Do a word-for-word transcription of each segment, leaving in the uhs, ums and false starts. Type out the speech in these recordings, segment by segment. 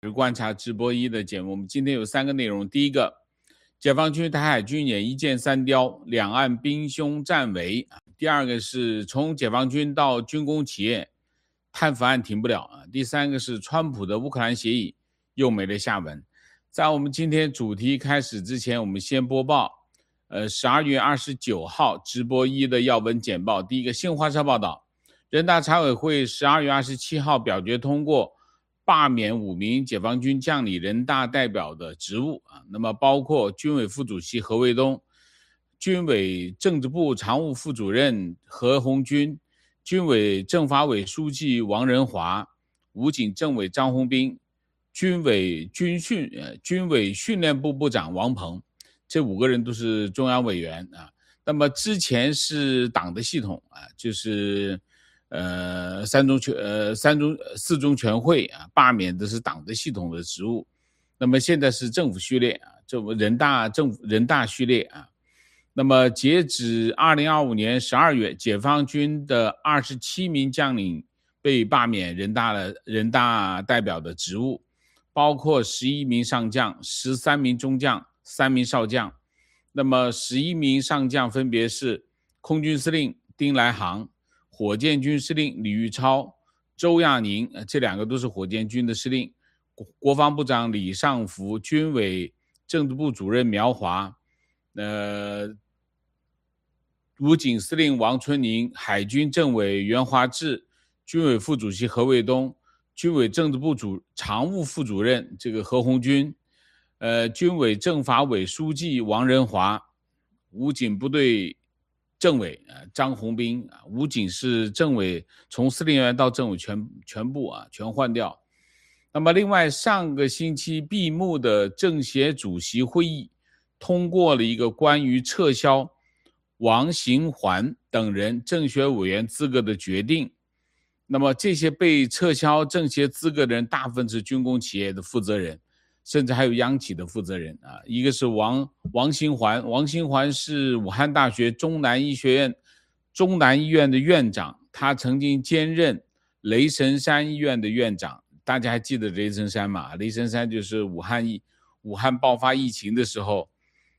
是观察直播一的节目，我们今天有三个内容。第一个，解放军台海军演一箭三雕，两岸兵凶战危。第二个是从解放军到军工企业，贪腐案停不了。第三个是川普的乌克兰协议又没了下文。在我们今天主题开始之前，我们先播报呃十二月二十九号直播一的要闻简报。第一个，新华社报道，人大常委会十二月二十七号表决通过罢免五名解放军将领人大代表的职务啊，那么包括军委副主席何卫东、军委政治部常务副主任何鸿钧、军委政法委书记王仁华、武警政委张宏斌、军委军训呃军委训练部部长王鹏，这五个人都是中央委员啊。那么之前是党的系统啊，就是呃，三中全呃三中四中全会啊，罢免的是党的系统的职务。那么现在是政府序列啊，这人大政府人大序列啊。那么截止二零二五年十二月，解放军的二十七名将领被罢免人大的人大代表的职务，包括十一名上将、十三名中将、三名少将。那么十一名上将分别是空军司令丁来航、火箭军司令李玉超、周亚宁，这两个都是火箭军的司令，国防部长李尚福、军委政治部主任苗华，呃，武警司令王春宁、海军政委袁华志、军委副主席何卫东、军委政治部主常务副主任这个何鸿钧，呃，军委政法委书记王仁华，武警部队政委啊张宏斌啊，武警是政委，从司令员到政委全全部啊全换掉。那么另外上个星期闭幕的政协主席会议通过了一个关于撤销王行环等人政协委员资格的决定。那么这些被撤销政协资格的人大部分是军工企业的负责人，甚至还有央企的负责人啊，一个是王王行环，王行环是武汉大学中南医学院中南医院的院长，他曾经兼任雷神山医院的院长。大家还记得雷神山吗？雷神山就是武汉疫武汉爆发疫情的时候，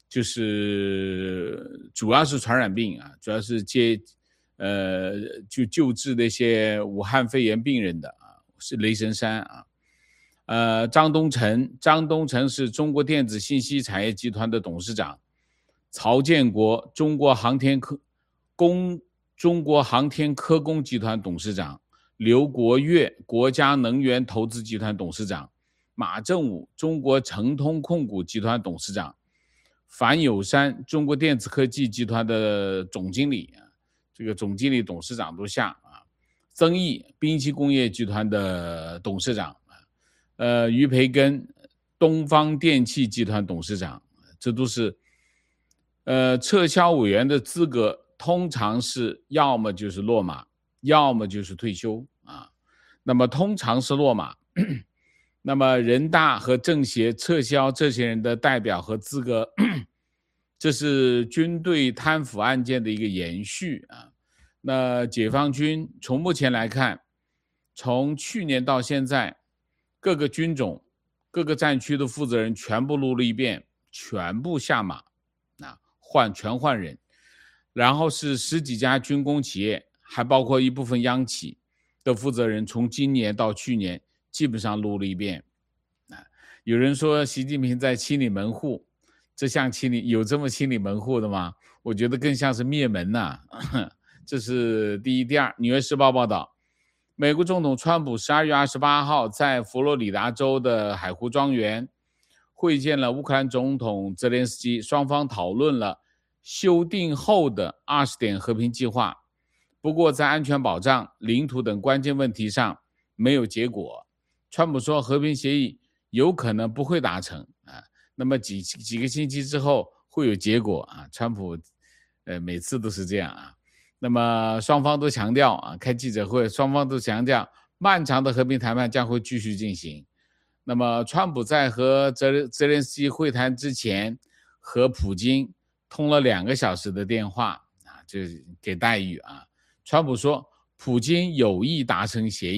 就是主要是传染病啊，主要是接呃就救治那些武汉肺炎病人的啊，是雷神山啊。呃，张东成，张东成是中国电子信息产业集团的董事长。曹建国，中国航天科工中国航天科工集团董事长。刘国岳，国家能源投资集团董事长。马正武，中国成通控股集团董事长。樊友山，中国电子科技集团的总经理，这个总经理董事长都下啊。曾毅，兵器工业集团的董事长。呃，于培根，东方电气集团董事长，这都是呃撤销委员的资格，通常是要么就是落马，要么就是退休啊。那么通常是落马，那么人大和政协撤销这些人的代表和资格，这是军队贪腐案件的一个延续啊。那解放军从目前来看，从去年到现在，各个军种、各个战区的负责人全部录了一遍，全部下马，啊，换全换人。然后是十几家军工企业，还包括一部分央企的负责人，从今年到去年基本上录了一遍。啊，有人说习近平在清理门户，这像清理有这么清理门户的吗？我觉得更像是灭门呐、啊。这是第一。第二，《纽约时报》报道，美国总统川普十二月二十八号在佛罗里达州的海湖庄园会见了乌克兰总统泽连斯基，双方讨论了修订后的二十点和平计划，不过在安全保障、领土等关键问题上没有结果。川普说和平协议有可能不会达成啊，那么几几个星期之后会有结果啊。川普呃每次都是这样啊。那么双方都强调啊，开记者会，双方都强调漫长的和平谈判将会继续进行。那么川普在和泽泽连斯基会谈之前，和普京通了两个小时的电话啊，就给待遇啊。川普说，普京有意达成协议，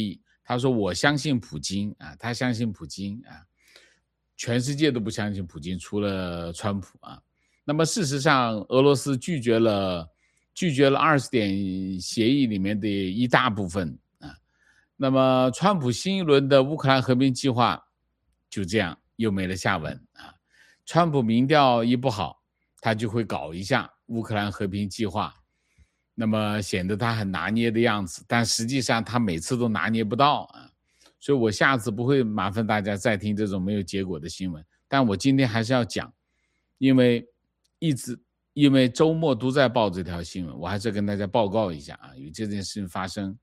他说我相信普京啊，他相信普京啊，全世界都不相信普京，除了川普啊。那么事实上，俄罗斯拒绝了拒绝了二十点协议里面的一大部分啊。那么川普新一轮的乌克兰和平计划就这样又没了下文啊。川普民调一不好，他就会搞一下乌克兰和平计划，那么显得他很拿捏的样子，但实际上他每次都拿捏不到啊。所以我下次不会麻烦大家再听这种没有结果的新闻，但我今天还是要讲，因为一直因为周末都在报这条新闻，我还是跟大家报告一下啊，有这件事情发生。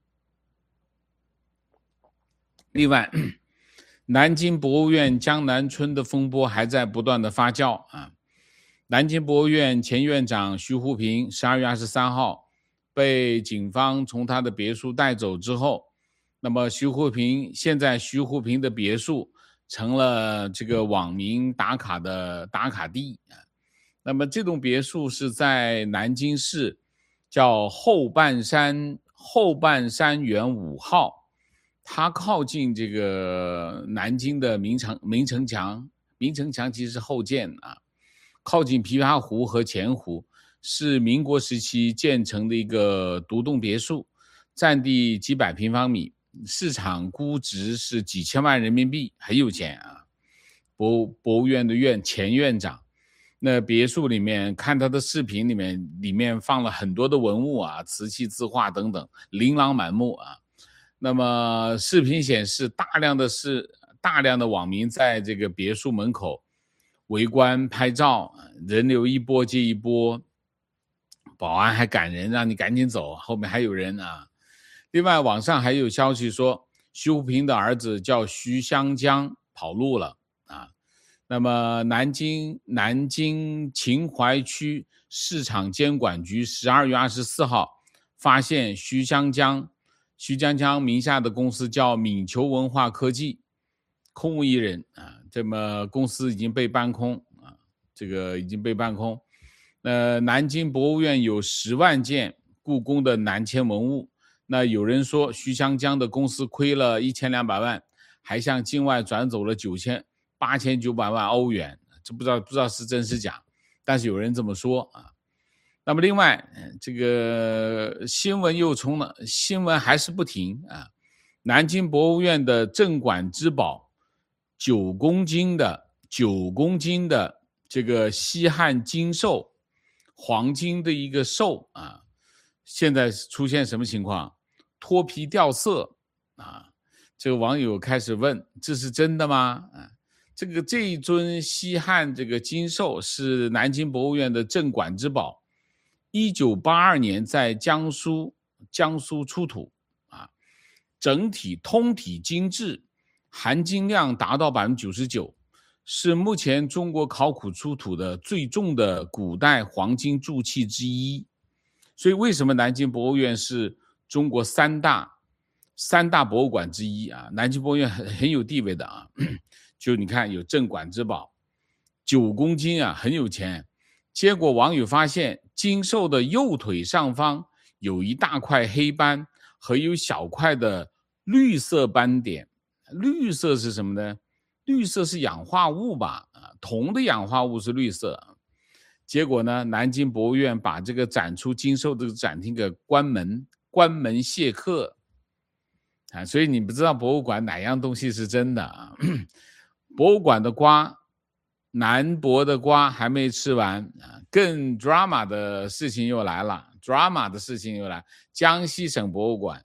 另外，南京博物院江南春的风波还在不断的发酵啊。南京博物院前院长徐沪平十二月二十三号被警方从他的别墅带走之后，那么徐沪平现在徐沪平的别墅成了这个网民打卡的打卡地啊。那么这栋别墅是在南京市叫后半山后半山园五号，它靠近这个南京的明城明城墙，明城墙其实是后建啊，靠近琵琶湖和钱湖，是民国时期建成的一个独栋别墅，占地几百平方米，市场估值是几千万人民币，很有钱啊。博博物院的院前院长，那别墅里面看他的视频里面，里面放了很多的文物啊，瓷器字画等等，琳琅满目啊。那么视频显示，大量的是大量的网民在这个别墅门口围观拍照，人流一波接一波，保安还赶人让你赶紧走，后面还有人啊。另外网上还有消息说，徐沪平的儿子叫徐湘江跑路了啊。那么南京南京秦淮区市场监管局十二月二十四号发现徐湘江徐湘江名下的公司叫闽球文化科技，空无一人啊。这么公司已经被搬空啊，这个已经被搬空。呃，南京博物院有十万件故宫的南迁文物，那有人说徐湘江的公司亏了一千两百万，还向境外转走了九千八千九百万欧元，这不知道不知道是真是假，但是有人这么说啊。那么另外，这个新闻又冲了，新闻还是不停啊。南京博物院的镇馆之宝，九公斤的九公斤的这个西汉金兽，黄金的一个兽啊，现在出现什么情况？脱皮掉色啊！这个网友开始问：这是真的吗？啊，这个这一尊西汉这个金兽是南京博物院的镇馆之宝。一九八二年在江苏江苏出土啊，整体通体精致，含金量达到 百分之九十九， 是目前中国考古出土的最重的古代黄金铸器之一。所以为什么南京博物院是中国三大三大博物馆之一啊？南京博物院很很有地位的啊，就你看有镇馆之宝，九公斤啊，很有钱。结果网友发现金兽的右腿上方有一大块黑斑和有小块的绿色斑点。绿色是什么呢？绿色是氧化物吧？啊，铜的氧化物是绿色。结果呢，南京博物院把这个展出金兽的展厅给关门，关门谢客啊。所以你不知道博物馆哪样东西是真的啊？博物馆的瓜，南博的瓜还没吃完啊，更 drama 的事情又来了 ，drama 的事情又来。江西省博物馆，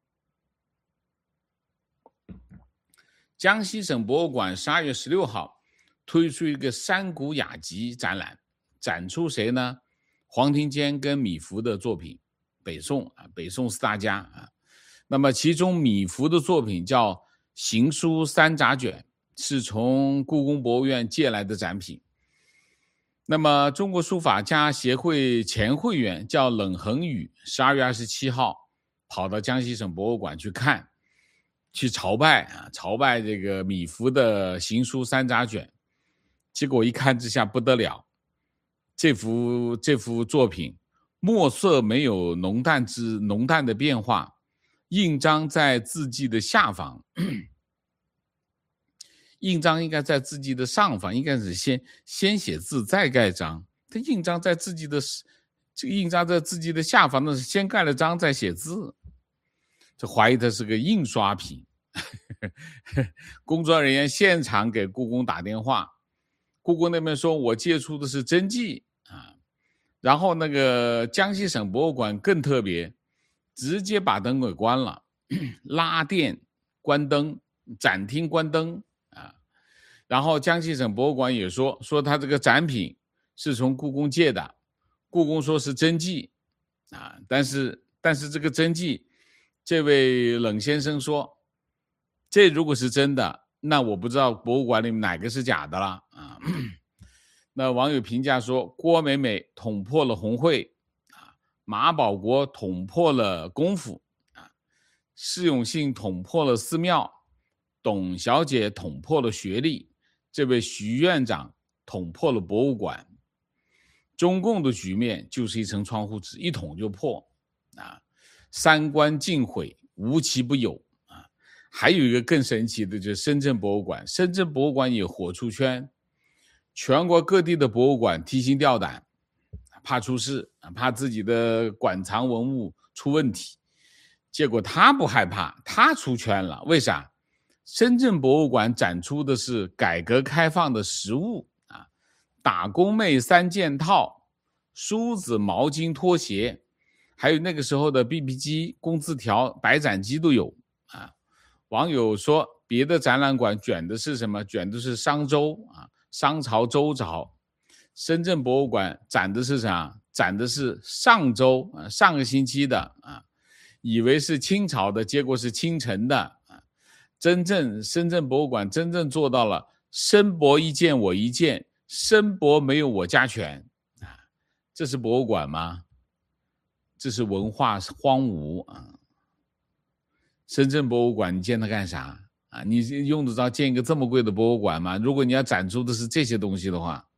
江西省博物馆十二月十六号推出一个山谷雅集展览，展出谁呢？黄庭坚跟米芾的作品，北宋啊，北宋四大家啊。那么其中米芾的作品叫《行书三杂卷》，是从故宫博物院借来的展品。那么中国书法家协会前会员叫冷恒宇，十二月二十七号跑到江西省博物馆去看，去朝拜啊，朝拜这个米芾的《行书三杂卷》。结果一看之下不得了，这幅这幅作品墨色没有浓淡之浓淡的变化， 印章在字迹的下方，印章应该在字迹的上方，应该是先先写字再盖章。它印章在字迹的这个印章在字迹的下方，那是先盖了章再写字。这怀疑它是个印刷品。工作人员现场给故宫打电话，故宫那边说我借出的是真迹啊。然后那个江西省博物馆更特别，直接把灯给关了，拉电关灯，展厅关灯啊。然后江西省博物馆也说说他这个展品是从故宫借的，故宫说是真迹啊，但是但是这个真迹，这位冷先生说，这如果是真的，那我不知道博物馆里面哪个是假的了啊。那网友评价说，郭美美捅破了红会啊，马保国捅破了功夫啊，释永信捅破了寺庙，董小姐捅破了学历，这位徐院长捅破了博物馆。中共的局面就是一层窗户纸，一捅就破啊，三观尽毁，无奇不有啊。还有一个更神奇的，就是深圳博物馆，深圳博物馆也火出圈。全国各地的博物馆提心吊胆，怕出事，怕自己的馆藏文物出问题。结果他不害怕，他出圈了。为啥？深圳博物馆展出的是改革开放的实物啊，打工妹三件套，梳子、毛巾、拖鞋，还有那个时候的 B B 机、工字条、白斩鸡都有啊。网友说，别的展览馆卷的是什么？卷的是商周啊。商朝周朝，深圳博物馆展的是啥？展的是上周啊，上个星期的啊，以为是清朝的，结果是清晨的啊。真正深圳博物馆真正做到了申博一件我一件，申博没有我家全啊。这是博物馆吗？这是文化荒芜啊。深圳博物馆你建它干啥？啊，你用得着建一个这么贵的博物馆吗？如果你要展出的是这些东西的话，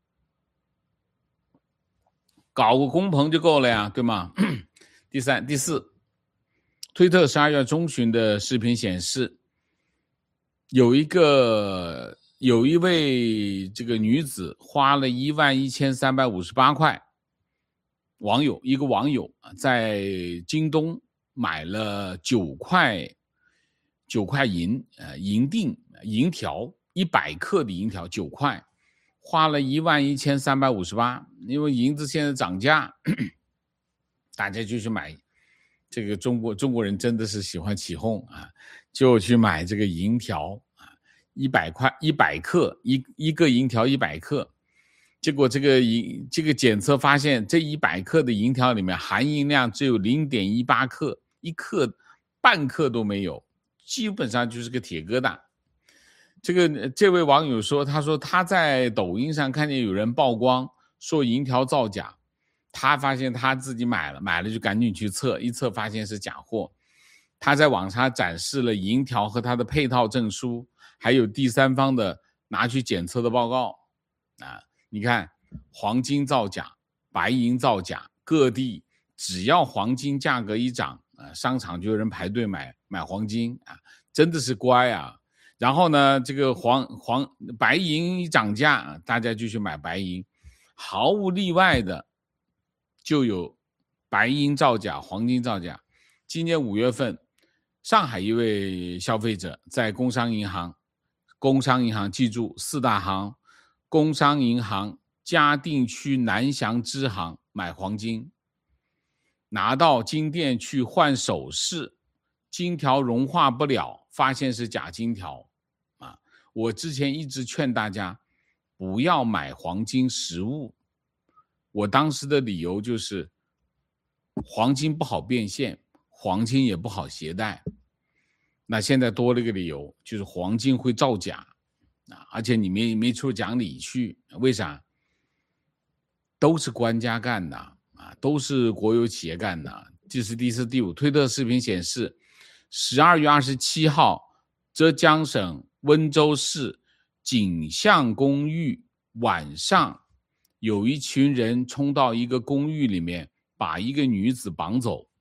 搞个工棚就够了呀，对吗？第三、第四，推特十二月中旬的视频显示，有一个有一位这个女子花了一万一千三百五十八块，网友一个网友在京东买了九块。九块银，呃，银锭、银条，一百克的银条九块，花了一万一千三百五十八。因为银子现在涨价，大家就去买。这个中国中国人真的是喜欢起哄啊，就去买这个银条啊，一百块一百克，一一个银条一百克。结果这个银这个检测发现，这一百克的银条里面含银量只有 零点一八克，一克半克都没有。基本上就是个铁疙瘩。这个这位网友说，他说他在抖音上看见有人曝光说银条造假，他发现他自己买了，买了就赶紧去测，一测发现是假货。他在网上展示了银条和他的配套证书，还有第三方的拿去检测的报告啊。你看，黄金造假，白银造假，各地只要黄金价格一涨，啊，商场就有人排队买买黄金啊，真的是乖啊。然后呢，这个黄黄白银一涨价，大家就去买白银，毫无例外的就有白银造假、黄金造假。今年五月份，上海一位消费者在工商银行，工商银行记住四大行，工商银行嘉定区南翔支行买黄金。拿到金店去换首饰，金条融化不了，发现是假金条啊！我之前一直劝大家不要买黄金实物，我当时的理由就是黄金不好变现，黄金也不好携带。那现在多了一个理由，就是黄金会造假啊，而且你没没处讲理去，为啥？都是官家干的。啊，都是国有企业干的。这是第四、第五。推特视频显示，十二月二十七号，浙江省温州市锦象公寓晚上，有一群人冲到一个公寓里面，把一个女子绑走。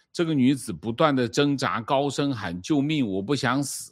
这个女子不断的挣扎，高声喊救命，我不想死。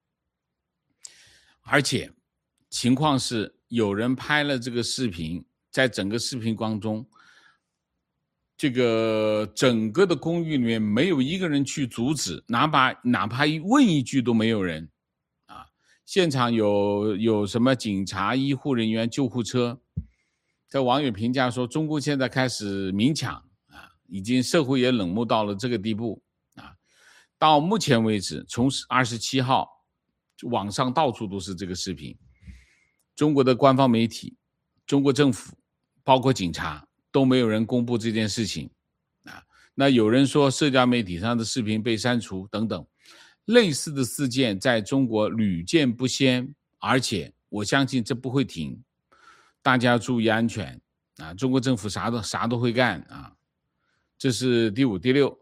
而且情况是有人拍了这个视频，在整个视频当中，这个整个的公寓里面没有一个人去阻止，哪怕哪怕问一句都没有人啊！现场有有什么警察、医护人员、救护车。这网友评价说，中共现在开始明抢啊，已经社会也冷漠到了这个地步啊。到目前为止，从二十七号网上到处都是这个视频，中国的官方媒体、中国政府，包括警察，都没有人公布这件事情啊。那有人说社交媒体上的视频被删除等等，类似的事件在中国屡见不鲜，而且我相信这不会停。大家注意安全啊！中国政府啥都啥都会干啊！这是第五、第六。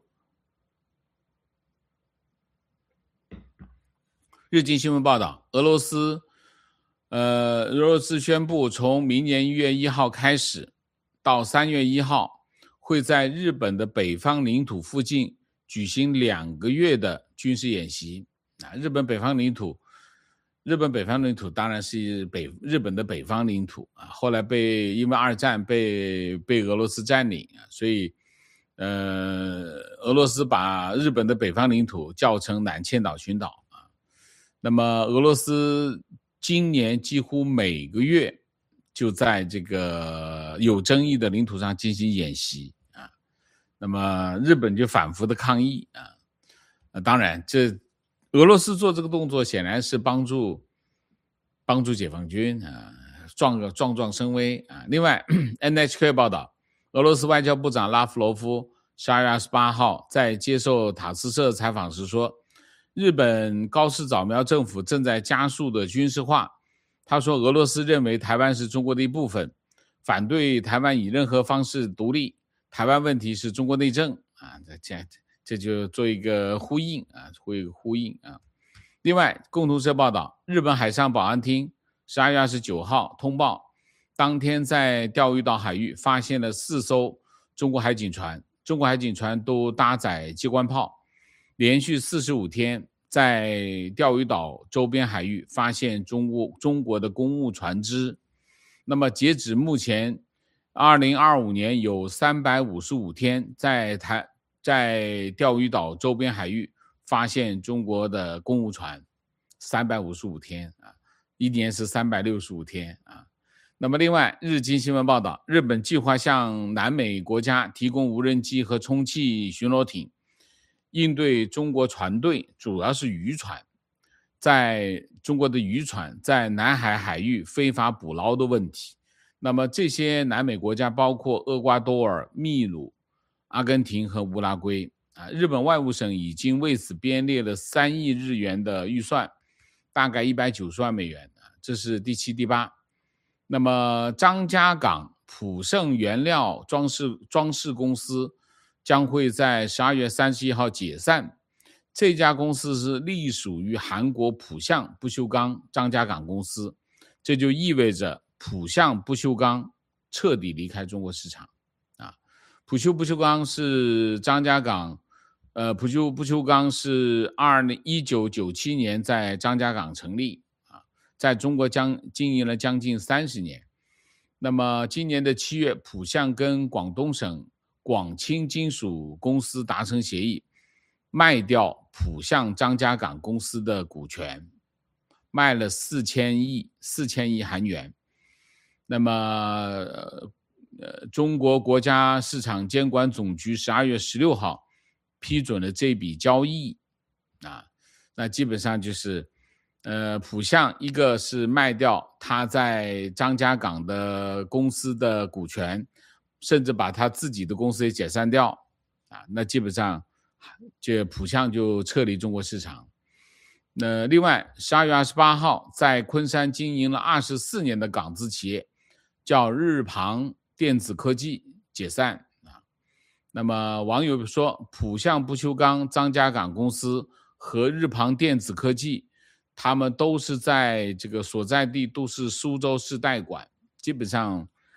日经新闻报道，俄罗斯，呃，俄罗斯宣布从明年一月一号开始，到三月一号，会在日本的北方领土附近举行两个月的军事演习啊！日本北方领土。日本北方领土当然是北日本的北方领土啊，后来被因为二战被被俄罗斯占领啊，所以呃俄罗斯把日本的北方领土叫成南千岛群岛啊。那么俄罗斯今年几乎每个月就在这个有争议的领土上进行演习啊，那么日本就反复的抗议啊。啊当然这俄罗斯做这个动作显然是帮助帮助解放军啊，壮个壮壮声威啊。另外 ，N H K 报道，俄罗斯外交部长拉夫罗夫十二月二十八号在接受塔斯社采访时说，日本高市早苗政府正在加速的军事化。他说，俄罗斯认为台湾是中国的一部分，反对台湾以任何方式独立，台湾问题是中国内政啊。这样。这就做一个呼应啊，会呼应啊。另外，共同社报道，日本海上保安厅十二月二十九号通报，当天在钓鱼岛海域发现了四艘中国海警船，中国海警船都搭载机关炮，连续四十五天在钓鱼岛周边海域发现中国中国的公务船只。那么，截止目前，二零二五年有三百五十五天在台。在钓鱼岛周边海域发现中国的公务船，三百五十五天啊，一年是三百六十五天啊。那么另外，日经新闻报道，日本计划向南美国家提供无人机和充气巡逻艇，应对中国船队，主要是渔船，在中国的渔船在南海海域非法捕捞的问题。那么这些南美国家包括厄瓜多尔、秘鲁、阿根廷和乌拉圭啊，日本外务省已经为此编列了三亿日元的预算，大概一百九十万美元啊，这是第七、第八。那么张家港普盛原料装饰装饰公司将会在十二月三十一号解散，这家公司是隶属于韩国浦项不锈钢张家港公司，这就意味着浦项不锈钢彻底离开中国市场。浦项不锈钢是张家港，呃，浦项不锈钢是一九九七年在张家港成立啊，在中国将经营了将近三十年。那么今年的七月，浦项跟广东省广清金属公司达成协议，卖掉浦项张家港公司的股权，卖了四千亿四千亿韩元。那么。呃呃，中国国家市场监管总局十二月十六号批准了这笔交易啊，那基本上就是呃，浦项一个是卖掉他在张家港的公司的股权，甚至把他自己的公司也解散掉啊，那基本上这浦项就撤离中国市场。那另外，十二月二十八号在昆山经营了二十四年的港资企业叫日庞电子科技解散啊。那么网友说，浦项不锈钢张家港公司和日庞电子科技，他们都是在这个所在地都是苏州市代管，基本上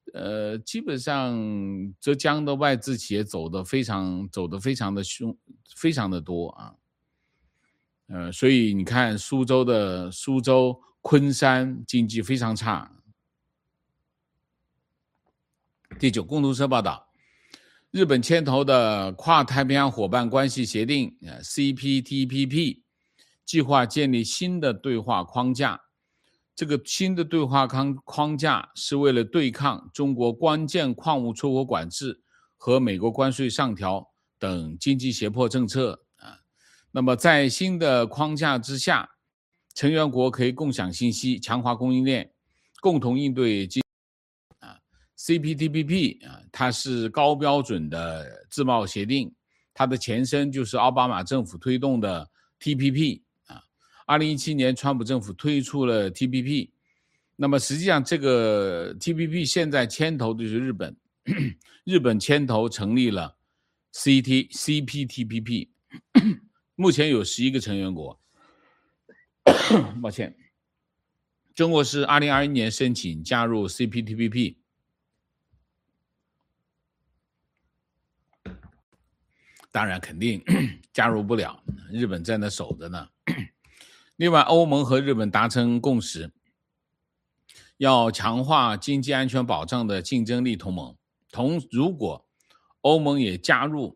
呃，基本上浙江的外资企业走得非常走得非常的凶，非常的多啊。呃，所以你看苏州的苏州、昆山经济非常差。第九，共同社报道，日本牵头的跨太平洋伙伴关系协定 C P T P P 计划建立新的对话框架。这个新的对话框架是为了对抗中国关键矿物出口管制和美国关税上调等经济胁迫政策啊。那么在新的框架之下，成员国可以共享信息，强化供应链，共同应对经啊。C P T P P 啊，它是高标准的自贸协定，它的前身就是奥巴马政府推动的 T P P。二零一七年川普政府推出了 T P P， 那么实际上这个 T P P 现在牵头的就是日本，日本牵头成立了 C P T P P， 目前有十一个成员国。抱歉，中国是二零二一年申请加入 C P T P P， 当然肯定加入不了，日本在那守着呢。另外，欧盟和日本达成共识，要强化经济安全保障的竞争力同盟。同如果欧盟也加入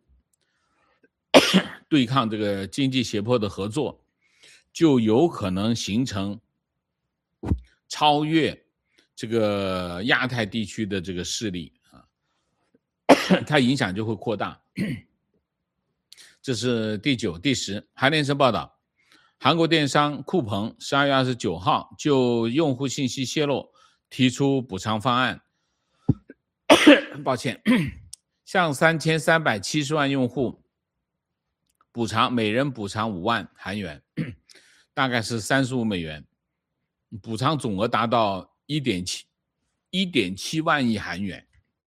对抗这个经济胁迫的合作，就有可能形成超越这个亚太地区的这个势力啊，它影响就会扩大。这是第九、第十。韩联社报道，韩国电商酷鹏十二月二十九号就用户信息泄露提出补偿方案，抱歉，向三千三百七十万用户补偿，每人补偿五万韩元，大概是三十五美元，补偿总额达到 一点七万亿韩元。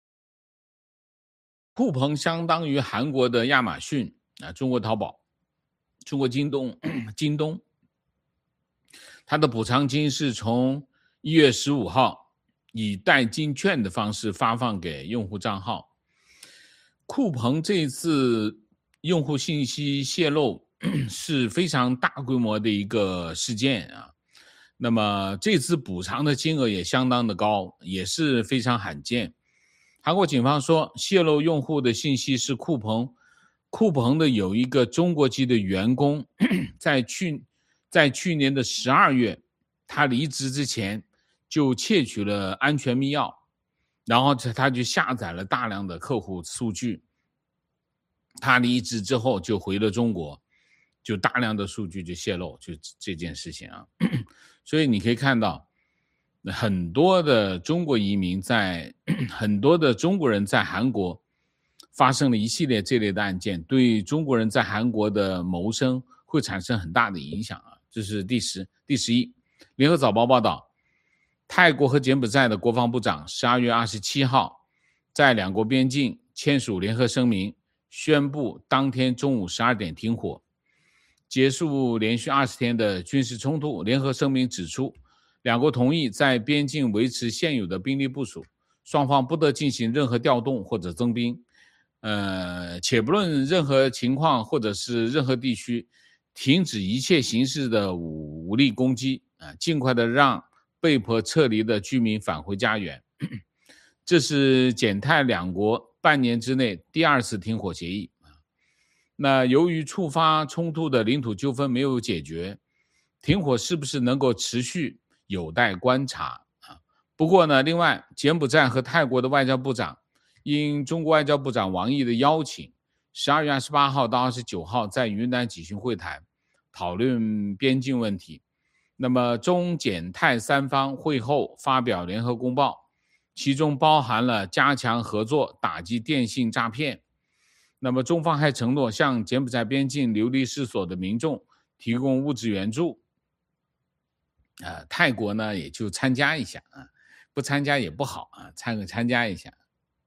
酷鹏相当于韩国的亚马逊啊，中国淘宝。中国京东，京东，它的补偿金是从一月十五号以代金券的方式发放给用户账号。酷鹏这一次用户信息泄露是非常大规模的一个事件啊。那么这次补偿的金额也相当的高，也是非常罕见。韩国警方说，泄露用户的信息是酷鹏。酷鹏的有一个中国籍的员工，在去在去年的十二月，他离职之前就窃取了安全密钥，然后他就下载了大量的客户数据。他离职之后就回了中国，就大量的数据就泄露，就这件事情啊。所以你可以看到，很多的中国移民在很多的中国人在韩国发生了一系列这类的案件，对中国人在韩国的谋生会产生很大的影响啊。这是第十、第十一。联合早报报道，泰国和柬埔寨的国防部长十二月二十七号在两国边境签署联合声明，宣布当天中午十二点停火，结束连续二十天的军事冲突。联合声明指出，两国同意在边境维持现有的兵力部署，双方不得进行任何调动或者增兵。呃，且不论任何情况或者是任何地区，停止一切形式的武武力攻击啊，尽快的让被迫撤离的居民返回家园。这是柬泰两国半年之内第二次停火协议。那由于触发冲突的领土纠纷没有解决，停火是不是能够持续，有待观察啊。不过呢，另外柬埔寨和泰国的外交部长因中国外交部长王毅的邀请，十二月二十八号到二十九号在云南举行会谈，讨论边境问题。那么中柬泰三方会后发表联合公报，其中包含了加强合作打击电信诈骗。那么中方还承诺向柬埔寨边境流离失所的民众提供物质援助。呃、泰国呢也就参加一下啊，不参加也不好啊，参参加一下。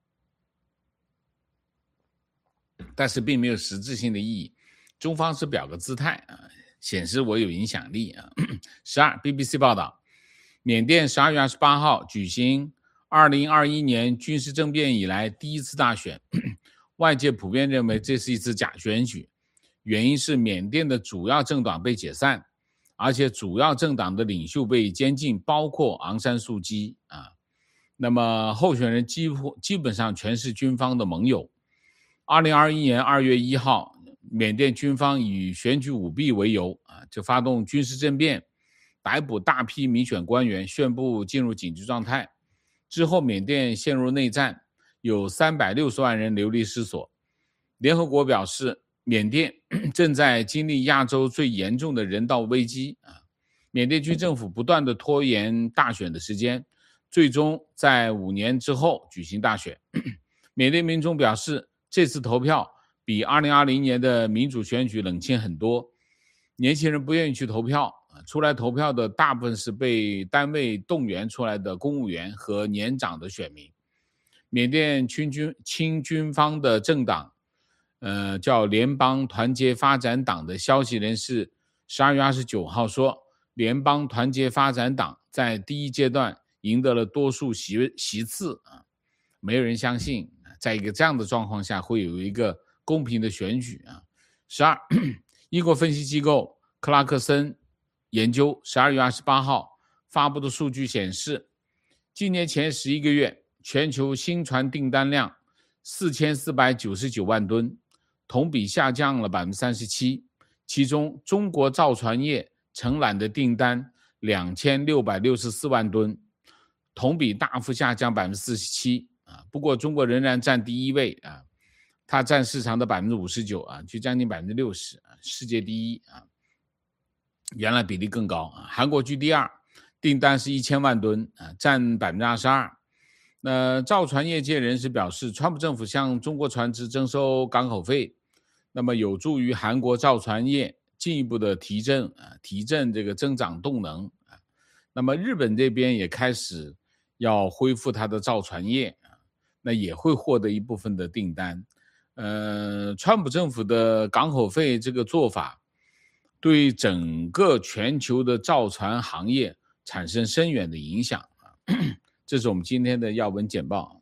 但是并没有实质性的意义，中方是表个姿态啊，显示我有影响力啊。十二 B B C 报道，缅甸十二月二十八号举行二零二一年军事政变以来第一次大选，外界普遍认为这是一次假选举，原因是缅甸的主要政党被解散，而且主要政党的领袖被监禁，包括昂山素姬啊。那么候选人几乎基本上全是军方的盟友。二零二一年二月一号，缅甸军方以选举舞弊为由啊，就发动军事政变，逮捕大批民选官员，宣布进入紧急状态。之后缅甸陷入内战，有三百六十万人流离失所。联合国表示，缅甸正在经历亚洲最严重的人道危机啊！缅甸军政府不断的拖延大选的时间，最终在五年之后举行大选。缅甸民众表示，这次投票比二零二零年的民主选举冷清很多，年轻人不愿意去投票，出来投票的大部分是被单位动员出来的公务员和年长的选民。缅甸亲军亲军方的政党呃，叫联邦团结发展党的消息人士十二月二十九号说，联邦团结发展党在第一阶段赢得了多数 席, 席次啊，没有人相信在一个这样的状况下会有一个公平的选举啊。十二，英国分析机构克拉克森研究十二月二十八号发布的数据显示，今年前十一个月全球新船订单量四千四百九十九万吨，同比下降了 百分之三十七， 其中中国造船业承揽的订单两千六百六十四万吨，同比大幅下降 百分之四十七。 不过中国仍然占第一位，它占市场的 百分之五十九， 就将近 百分之六十， 世界第一，原来比例更高。韩国居第二，订单是一千万吨，占 百分之二十二。那造船业界人士表示，川普政府向中国船只征收港口费，那么有助于韩国造船业进一步的提振啊，提振这个增长动能啊。那么日本这边也开始要恢复它的造船业啊，那也会获得一部分的订单。呃，川普政府的港口费这个做法，对整个全球的造船行业产生深远的影响啊。这是我们今天的要闻简报。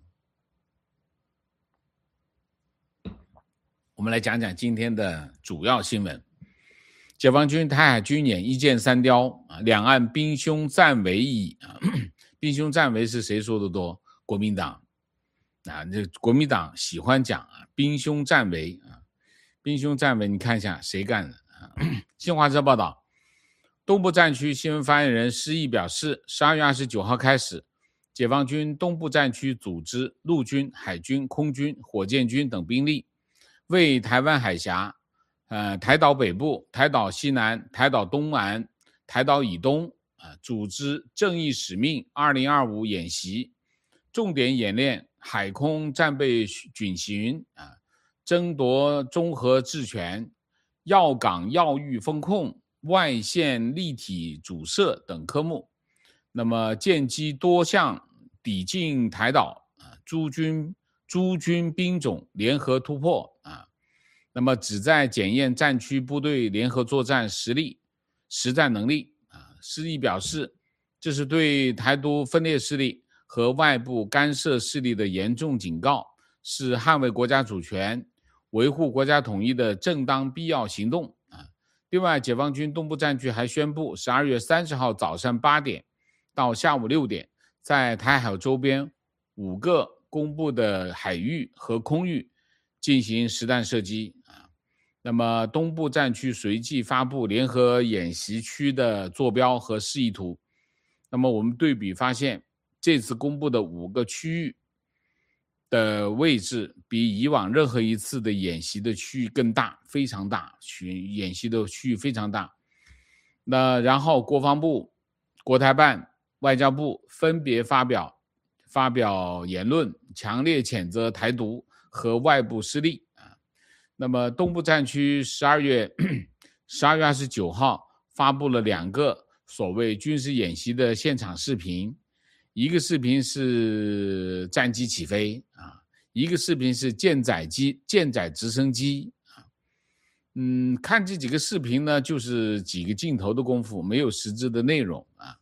我们来讲讲今天的主要新闻。解放军台海军演一箭三雕，两岸兵凶战危矣。兵凶战危是谁说的多？国民党啊，这国民党喜欢讲啊，兵凶战危啊，兵凶战危，你看一下谁干的啊？新华社报道，东部战区新闻发言人施毅表示，十二月二十九号开始，解放军东部战区组织陆军、海军、空军、火箭军等兵力，为台湾海峡、呃、台岛北部、台岛西南、台岛东南、台岛以东、呃、组织正义使命二零二五演习，重点演练海空战备军行、呃、争夺综合治权、要港要域风控、外线立体阻射等科目。那么建机多项抵近台岛啊，诸军诸军兵种联合突破啊，那么旨在检验战区部队联合作战实力、实战能力啊。施毅表示，这是对台独分裂势力和外部干涉势力的严重警告，是捍卫国家主权、维护国家统一的正当必要行动啊。另外，解放军东部战区还宣布，十二月三十号早上八点到下午六点，在台海周边五个公布的海域和空域进行实弹射击啊。那么东部战区随即发布联合演习区的坐标和示意图。那么我们对比发现，这次公布的五个区域的位置比以往任何一次的演习的区域更大，非常大，演习的区域非常大。那然后国防部、国台办、外交部分别发表发表言论，强烈谴责台独和外部势力啊。那么东部战区十二月十二月二十九号发布了两个所谓军事演习的现场视频，一个视频是战机起飞啊，一个视频是舰载机舰载直升机啊。嗯，看这几个视频呢，就是几个镜头的功夫，没有实质的内容啊。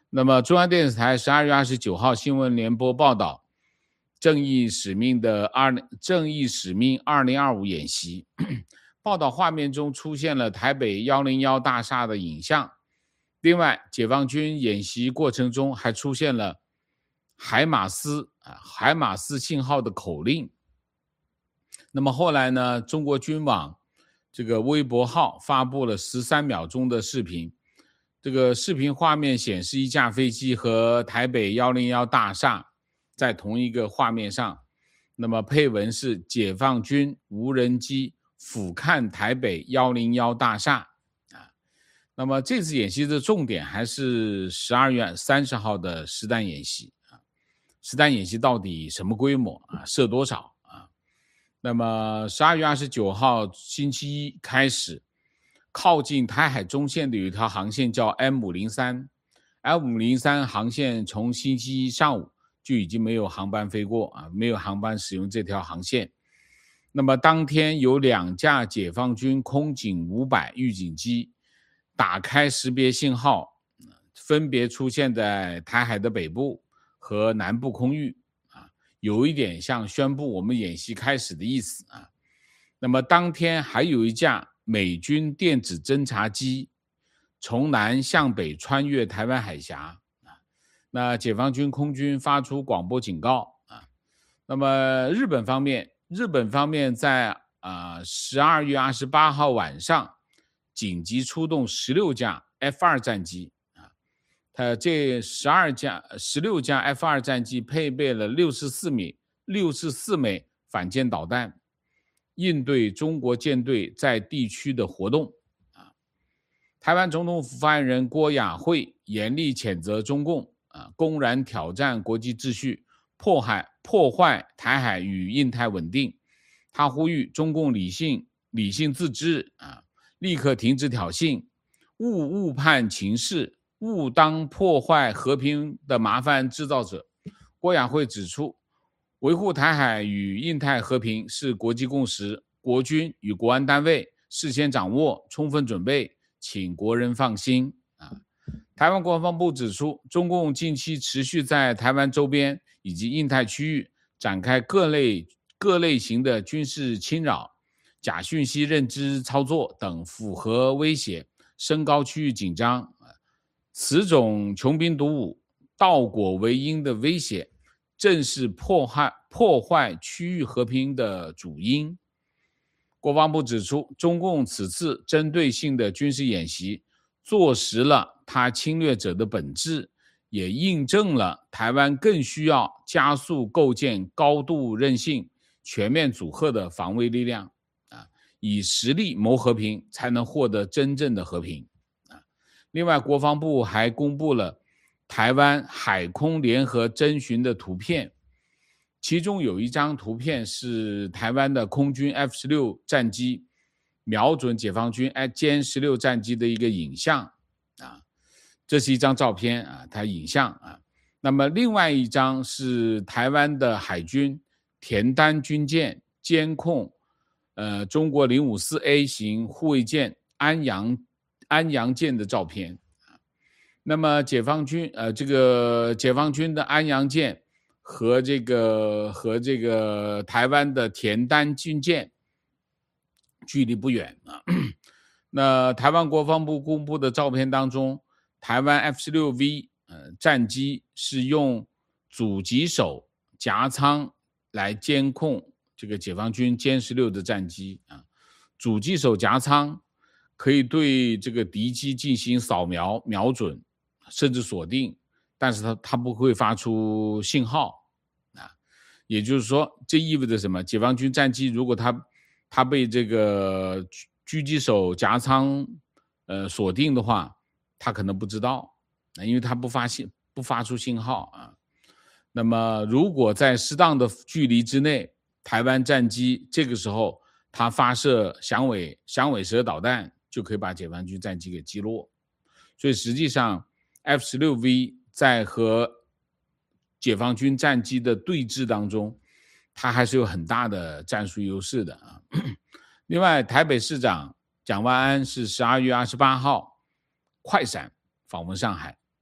那么中央电视台十二月二十九号新闻联播报道，正义使命的二正义使命二零二五演习，报道画面中出现了台北一零一大厦的影像。另外，解放军演习过程中还出现了海马斯啊海马斯信号的口令。那么后来呢，中国军网这个微博号发布了十三秒钟的视频，这个视频画面显示一架飞机和台北一零一大厦在同一个画面上，那么配文是解放军无人机俯瞰台北一零一大厦。那么这次演习的重点还是十二月三十号的实弹演习啊，实弹演习到底什么规模啊？射多少啊？那么十二月二十九号星期一开始，靠近台海中线的有一条航线叫 M 五零三， M 五零三 航线从星期一上午就已经没有航班飞过啊，没有航班使用这条航线。那么当天有两架解放军空警五百预警机打开识别信号，分别出现在台海的北部和南部空域啊，有一点像宣布我们演习开始的意思啊。那么当天还有一架美军电子侦察机从南向北穿越台湾海峡啊，那解放军空军发出广播警告啊。那么日本方面，日本方面在啊十二月二十八号晚上紧急出动十六架 F 二 战机啊，它这十二架十六架 F 二 战机配备了六十四枚六十四枚反舰导弹，应对中国舰队在地区的活动啊。台湾总统府发言人郭雅慧严厉谴责中共啊公然挑战国际秩序，迫害破坏台海与印太稳定。他呼吁中共理性理性自治啊，立刻停止挑衅，勿误判情势，勿当破坏和平的麻烦制造者。郭雅慧指出，维护台海与印太和平是国际共识，国军与国安单位事先掌握，充分准备，请国人放心啊。台湾国防部指出，中共近期持续在台湾周边以及印太区域展开各类各类型的军事侵扰、假讯息认知操作等符合威胁，升高区域紧张。此种穷兵黩武、倒果为因的威胁，正是破坏破坏区域和平的主因。国防部指出，中共此次针对性的军事演习，坐实了他侵略者的本质，也印证了台湾更需要加速构建高度韧性、全面阻吓的防卫力量啊，以实力谋和平，才能获得真正的和平啊。另外，国防部还公布了台湾海空联合侦巡的图片，其中有一张图片是台湾的空军 F 十六 战机瞄准解放军歼十六战机的一个影像啊，这是一张照片啊，它影像啊。那么另外一张是台湾的海军田单军舰监控呃中国 零五四 A 型护卫舰安阳安阳舰的照片。那么解放军呃这个解放军的安阳舰和这个和这个台湾的田单军舰距离不远啊。那台湾国防部公布的照片当中，台湾 F 十六 V 呃战机是用主机手夹舱来监控这个解放军歼十六的战机啊。主机手夹舱可以对这个敌机进行扫描、瞄准，甚至锁定，但是它它不会发出信号啊。也就是说，这意味着什么？解放军战机如果它它被这个狙击手夹舱呃锁定的话，它可能不知道，因为它不发信不发出信号啊。那么如果在适当的距离之内，台湾战机这个时候它发射响尾响尾蛇导弹，就可以把解放军战机给击落。所以实际上 F 十六 V 在和解放军战机的对峙当中，它还是有很大的战术优势的啊。另外，台北市长蒋万安是十二月二十八号快闪访问上海，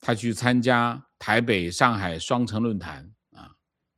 他去参加台北、上海双城论坛啊。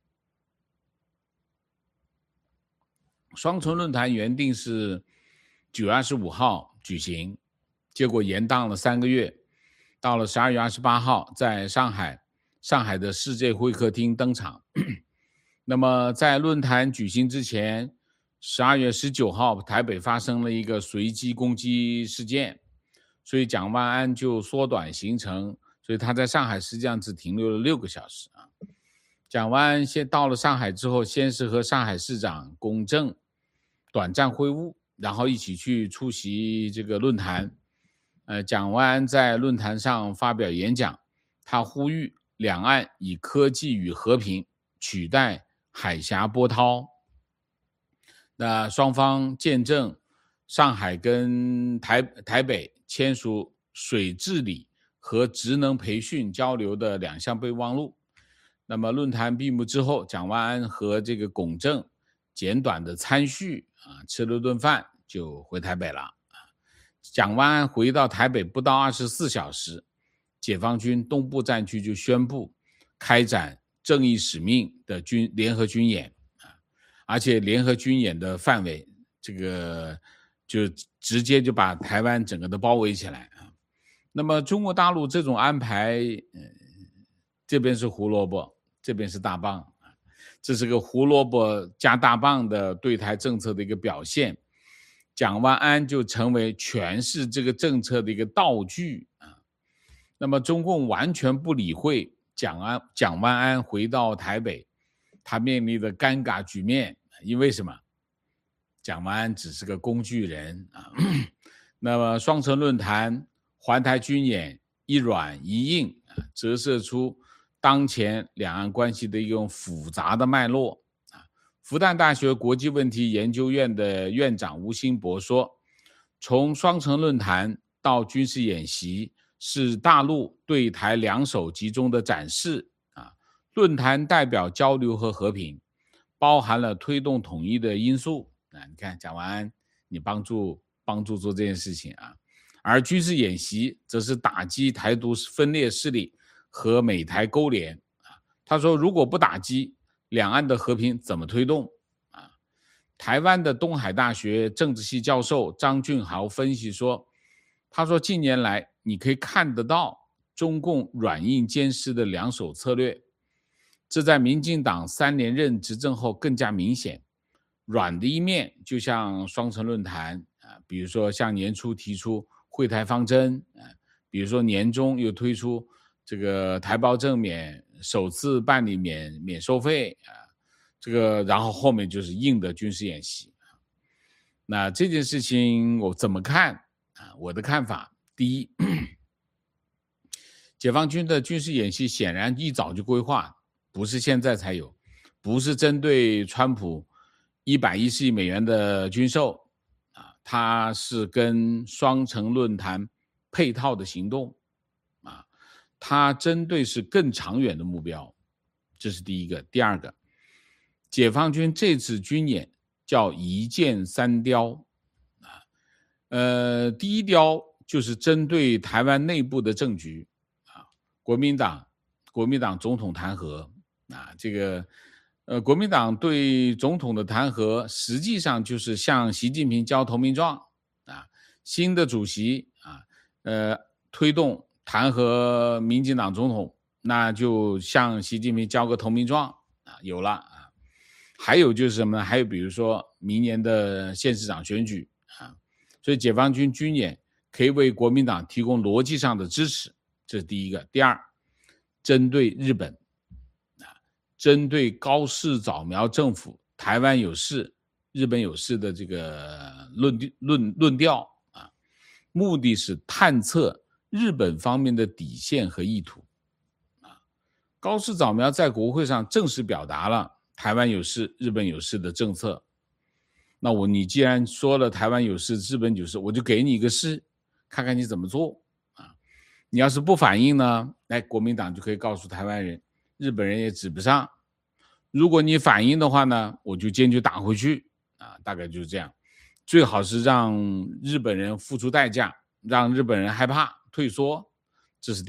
双城论坛原定是九月二十五号举行，结果延宕了三个月，到了十二月二十八号在上海上海的世界会客厅登场。那么在论坛举行之前，十二月十九号台北发生了一个随机攻击事件，所以蒋万安就缩短行程，所以他在上海实际上只停留了六个小时啊。蒋万安先到了上海之后，先是和上海市长龚正短暂会晤，然后一起去出席这个论坛。呃，蒋万安在论坛上发表演讲，他呼吁两岸以科技与和平取代海峡波涛。那双方见证上海跟 台, 台北签署水治理和职能培训交流的两项备忘录。那么论坛闭幕之后，蒋万安和这个龚正简短的参叙啊，吃了顿饭就回台北了。蒋万安回到台北不到二十四小时，解放军东部战区就宣布开展正义使命的军联合军演，而且联合军演的范围这个就直接就把台湾整个的包围起来啊。那么中国大陆这种安排，呃、这边是胡萝卜，这边是大棒，这是个胡萝卜加大棒的对台政策的一个表现。蒋万安就成为诠释这个政策的一个道具啊。那么中共完全不理会蒋安蒋万安回到台北，他面临的尴尬局面，因为什么？蒋万安只是个工具人啊。那么双城论坛、环台军演一软一硬啊，折射出当前两岸关系的一种复杂的脉络。复旦大学国际问题研究院的院长吴兴博说，从双城论坛到军事演习是大陆对台两手集中的展示啊。论坛代表交流和和平，包含了推动统一的因素啊。你看蒋万安，你帮助帮助做这件事情啊。而军事演习则是打击台独分裂势力和美台勾连啊。他说，如果不打击，两岸的和平怎么推动啊？台湾的东海大学政治系教授张俊豪分析说，他说近年来你可以看得到中共软硬兼施的两手策略，这在民进党三连任执政后更加明显。软的一面就像双城论坛啊，比如说像年初提出惠台方针啊，比如说年中又推出这个台胞证免首次办理免免收费啊，这个然后后面就是硬的军事演习。那这件事情我怎么看啊？我的看法，第一，解放军的军事演习显然一早就规划，不是现在才有，不是针对川普一百一十亿美元的军售啊，它是跟双城论坛配套的行动啊。它针对是更长远的目标，这是第一个。第二个，解放军这次军演叫一箭三雕啊。呃，第一雕就是针对台湾内部的政局啊，国民党国民党总统弹劾啊，这个呃国民党对总统的弹劾实际上就是向习近平交投名状啊，新的主席啊，呃推动弹劾民进党总统，那就向习近平交个投名状啊，有了啊。还有就是什么呢？还有比如说明年的县市长选举啊，所以解放军军演可以为国民党提供逻辑上的支持，这是第一个。第二，针对日本啊，针对高市早苗政府台湾有事、日本有事的这个论论论调啊，目的是探测日本方面的底线和意图啊。高市早苗在国会上正式表达了台湾有事、日本有事的政策。那我你既然说了台湾有事、日本有事，我就给你一个事，看看你怎么做啊。你要是不反应呢，哎，国民党就可以告诉台湾人，日本人也指不上。如果你反应的话呢，我就坚决打回去啊，大概就是这样。最好是让日本人付出代价，让日本人害怕退缩，这是第二。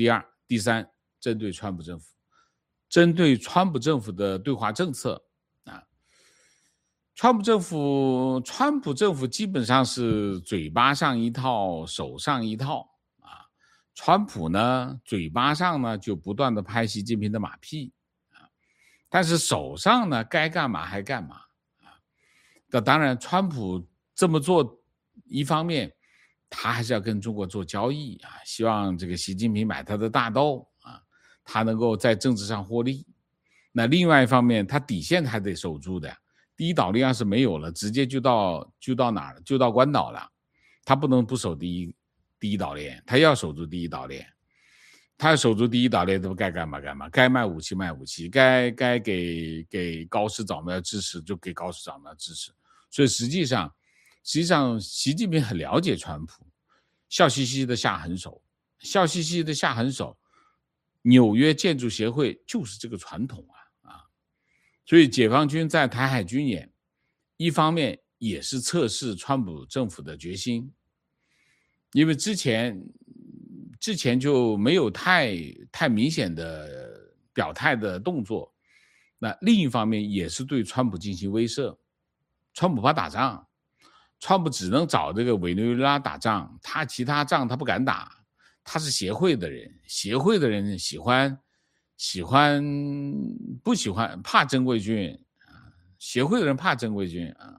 第三，针对川普政府，针对川普政府的对华政策啊，川普政府，川普政府基本上是嘴巴上一套，手上一套啊。川普呢，嘴巴上呢就不断的拍习近平的马屁啊，但是手上呢该干嘛还干嘛啊。那当然，川普这么做，一方面他还是要跟中国做交易啊，希望这个习近平买他的大豆啊，他能够在政治上获利。那另外一方面，他底线还得守住的呀。第一岛链要是没有了，直接就到就到哪儿了？就到关岛了。他不能不守第一第一岛链，他要守住第一岛链。他要守住第一岛链，都该干嘛干嘛，该卖武器卖武器，该该给给高市早苗支持就给高市早苗支持。所以实际上，实际上习近平很了解川普，笑嘻嘻的下狠手，笑嘻嘻的下狠手。纽约建筑协会就是这个传统啊啊，所以解放军在台海军演，一方面也是测试川普政府的决心，因为之前之前就没有太太明显的表态的动作，那另一方面也是对川普进行威慑，川普怕打仗，川普只能找这个委内瑞拉打仗，他其他仗他不敢打。他是协会的人，协会的人喜欢喜欢不喜欢怕珍贵军啊，协会的人怕珍贵军啊。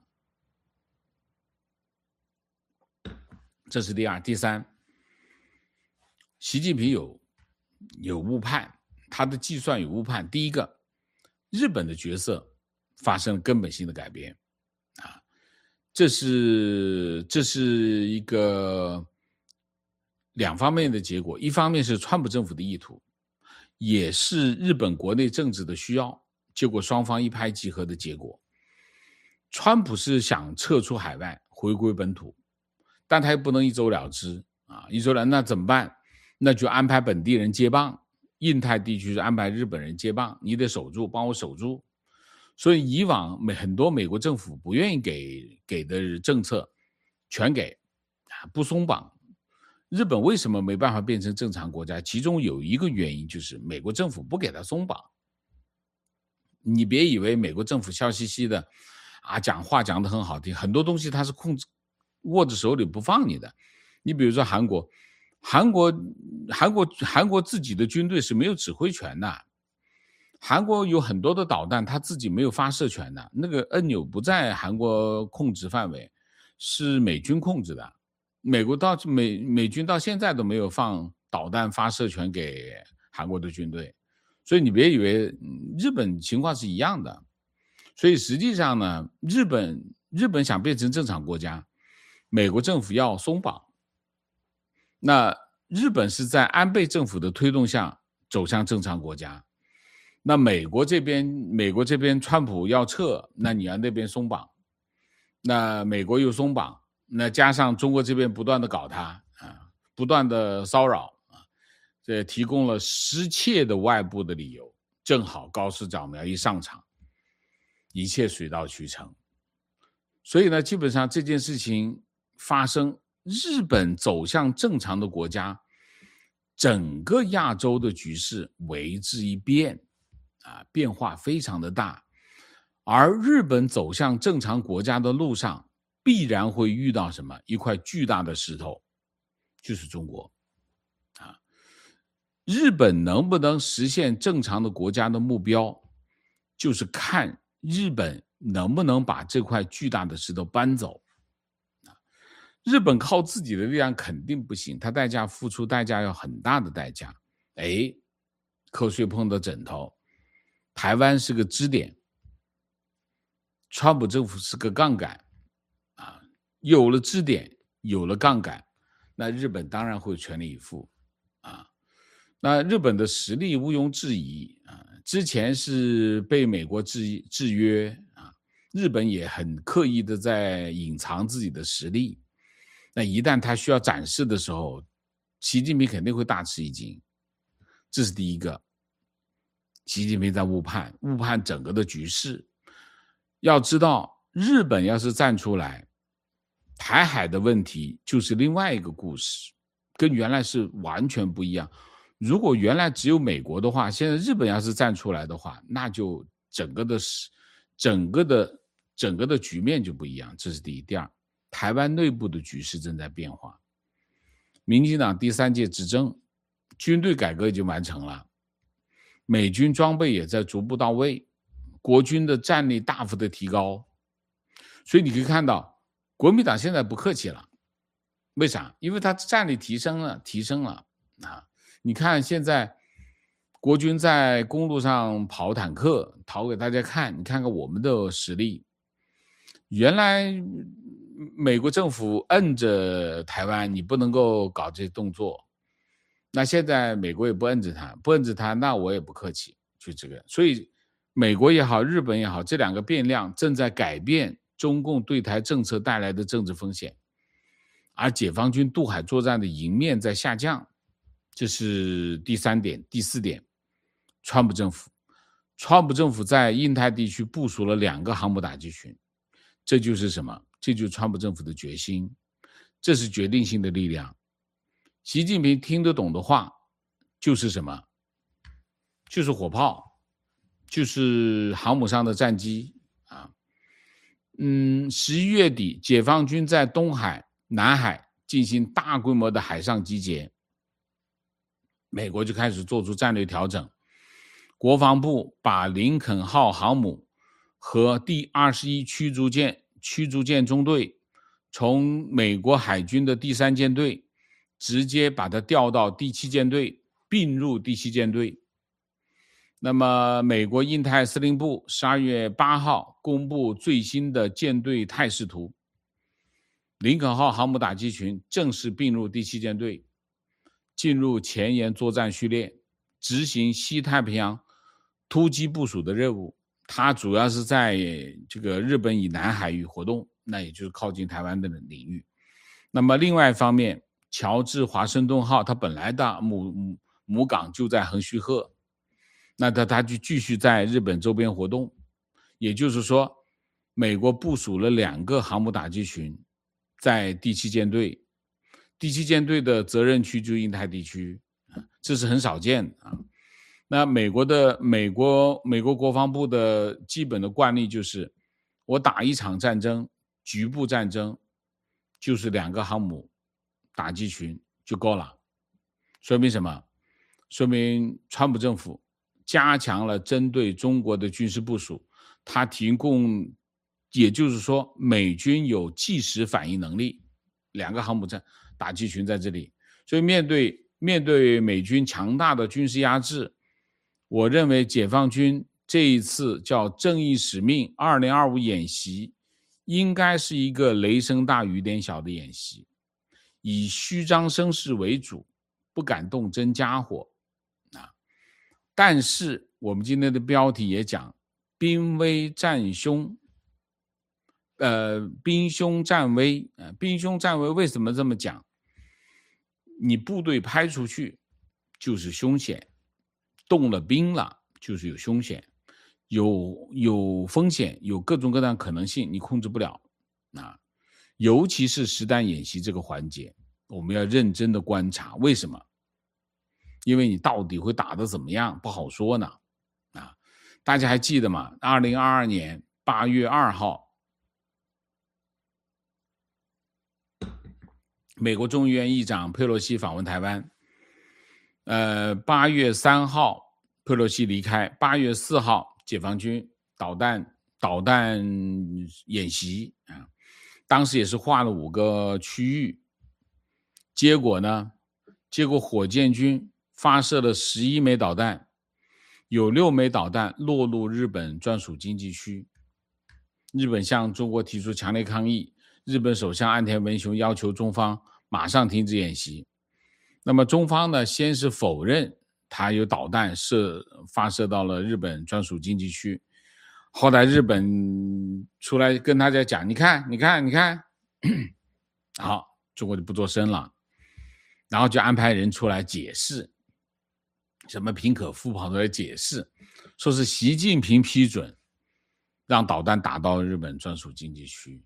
这是第二，第三，习近平有有误判，他的计算有误判。第一个，日本的角色发生根本性的改变啊，这是这是一个两方面的结果，一方面是川普政府的意图，也是日本国内政治的需要，结果双方一拍即合的结果。川普是想撤出海外，回归本土，但他又不能一走了之啊！一走了，那怎么办？那就安排本地人接棒，印太地区是安排日本人接棒，你得守住，帮我守住。所以以往美很多美国政府不愿意给给的政策，全给啊，不松绑。日本为什么没办法变成正常国家？其中有一个原因就是美国政府不给他松绑。你别以为美国政府笑嘻嘻的啊，讲话讲得很好听，很多东西他是控制握着手里不放你的。你比如说韩国，韩国韩国韩国自己的军队是没有指挥权的，韩国有很多的导弹他自己没有发射权的，那个按钮不在韩国控制范围，是美军控制的。美国到美美军到现在都没有放导弹发射权给韩国的军队，所以你别以为日本情况是一样的。所以实际上呢，日本日本想变成正常国家，美国政府要松绑。那日本是在安倍政府的推动下走向正常国家。那美国这边美国这边川普要撤，那你要那边松绑，那美国又松绑。那加上中国这边不断的搞他啊，不断的骚扰啊，这提供了失窃的外部的理由，正好高市早苗一上场，一切水到渠成。所以呢，基本上这件事情发生，日本走向正常的国家，整个亚洲的局势为之一变啊，变化非常的大。而日本走向正常国家的路上，必然会遇到什么？一块巨大的石头，就是中国啊。日本能不能实现正常的国家的目标，就是看日本能不能把这块巨大的石头搬走。日本靠自己的力量肯定不行，它代价付出代价要很大的代价。哎，瞌睡碰到枕头，台湾是个支点，川普政府是个杠杆。有了支点，有了杠杆，那日本当然会全力以赴啊。那日本的实力毋庸置疑啊，之前是被美国制制约啊，日本也很刻意的在隐藏自己的实力。那一旦他需要展示的时候，习近平肯定会大吃一惊。这是第一个，习近平在误判，误判整个的局势。要知道，日本要是站出来，台海的问题就是另外一个故事，跟原来是完全不一样。 如果原来只有美国的话，现在日本要是站出来的话，那就整个的整个的整个的局面就不一样，这是第一。第二，台湾内部的局势正在变化，民进党第三届执政，军队改革已经完成了，美军装备也在逐步到位，国军的战力大幅的提高，所以你可以看到国民党现在不客气了。为啥？因为他战力提升了提升了啊！你看现在国军在公路上跑坦克，跑给大家看，你看看我们的实力。原来美国政府摁着台湾，你不能够搞这些动作，那现在美国也不摁着他，不摁着他，那我也不客气，就这个。所以美国也好，日本也好，这两个变量正在改变中共对台政策带来的政治风险，而解放军渡海作战的赢面在下降。这是第三点。第四点，川普政府川普政府在印太地区部署了两个航母打击群，这就是什么？这就是川普政府的决心，这是决定性的力量。习近平听得懂的话就是什么？就是火炮，就是航母上的战机啊。嗯，十一月底，解放军在东海、南海进行大规模的海上集结，美国就开始做出战略调整。国防部把林肯号航母和第二十一驱逐舰驱逐舰中队从美国海军的第三舰队直接把它调到第七舰队，并入第七舰队。那么美国印太司令部十二月八号公布最新的舰队态势图，林肯号航母打击群正式并入第七舰队，进入前沿作战序列，执行西太平洋突击部署的任务。它主要是在这个日本以南海域活动，那也就是靠近台湾的领域。那么另外一方面，乔治华盛顿号它本来的 母, 母, 母港就在横须贺，那它它就继续在日本周边活动。也就是说，美国部署了两个航母打击群在第七舰队，第七舰队的责任区就是印太地区，这是很少见啊。那美国的美国美国国防部的基本的惯例就是，我打一场战争，局部战争，就是两个航母打击群就够了。说明什么？说明川普政府加强了针对中国的军事部署，它提供，也就是说美军有即时反应能力，两个航母战打击群在这里，所以面对面对美军强大的军事压制，我认为解放军这一次叫正义使命二零二五演习应该是一个雷声大雨点小的演习，以虚张声势为主，不敢动真家伙啊。但是我们今天的标题也讲兵危战凶，呃，兵凶战危，呃，兵凶战危为什么这么讲？你部队派出去就是凶险，动了兵了就是有凶险，有有风险，有各种各样的可能性，你控制不了啊。尤其是实弹演习这个环节，我们要认真的观察。为什么？因为你到底会打得怎么样不好说呢啊。大家还记得吗？二零二二年八月二号，美国众议院议长佩洛西访问台湾，呃，八月三号佩洛西离开，八月四号解放军导弹导弹演习啊，当时也是划了五个区域，结果呢，结果火箭军发射了十一枚导弹，有六枚导弹落入日本专属经济区，日本向中国提出强烈抗议，日本首相岸田文雄要求中方马上停止演习。那么中方呢，先是否认他有导弹射发射到了日本专属经济区，后来日本出来跟大家讲，你看你看你看，好，中国就不作声了，然后就安排人出来解释，什么平可夫跑出来解释，说是习近平批准让导弹打到日本专属经济区，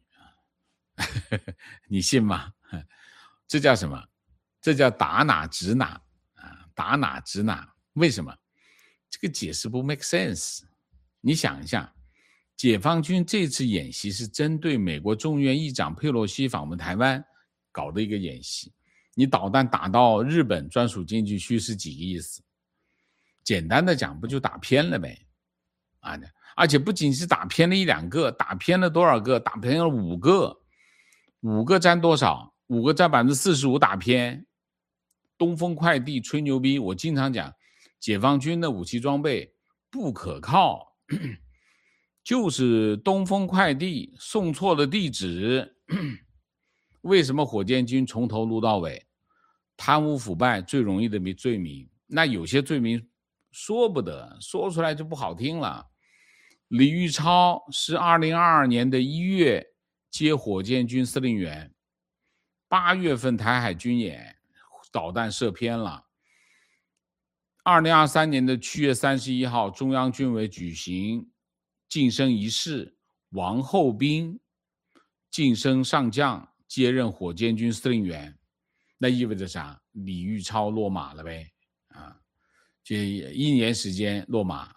你信吗？这叫什么？这叫打哪指哪啊！ 打哪指哪。为什么？这个解释不 make sense。你想一下，解放军这次演习是针对美国众议院议长佩洛西访问台湾搞的一个演习，你导弹打到日本专属经济区是几个意思？简单的讲，不就打偏了呗？啊，而且不仅是打偏了一两个，打偏了多少个？打偏了五个，五个占多少？五个占百分之四十五打偏。东风快递吹牛逼，我经常讲，解放军的武器装备不可靠，就是东风快递送错了地址。为什么火箭军从头撸到尾？贪污腐败最容易的罪名，那有些罪名说不得，说出来就不好听了。李玉超是二零二二年的一月接火箭军司令员，八月份台海军演导弹射偏了。二零二三年的七月三十一号，中央军委举行晋升仪式，王厚斌晋升上将，接任火箭军司令员。那意味着啥？李玉超落马了呗，啊，这一年时间落马。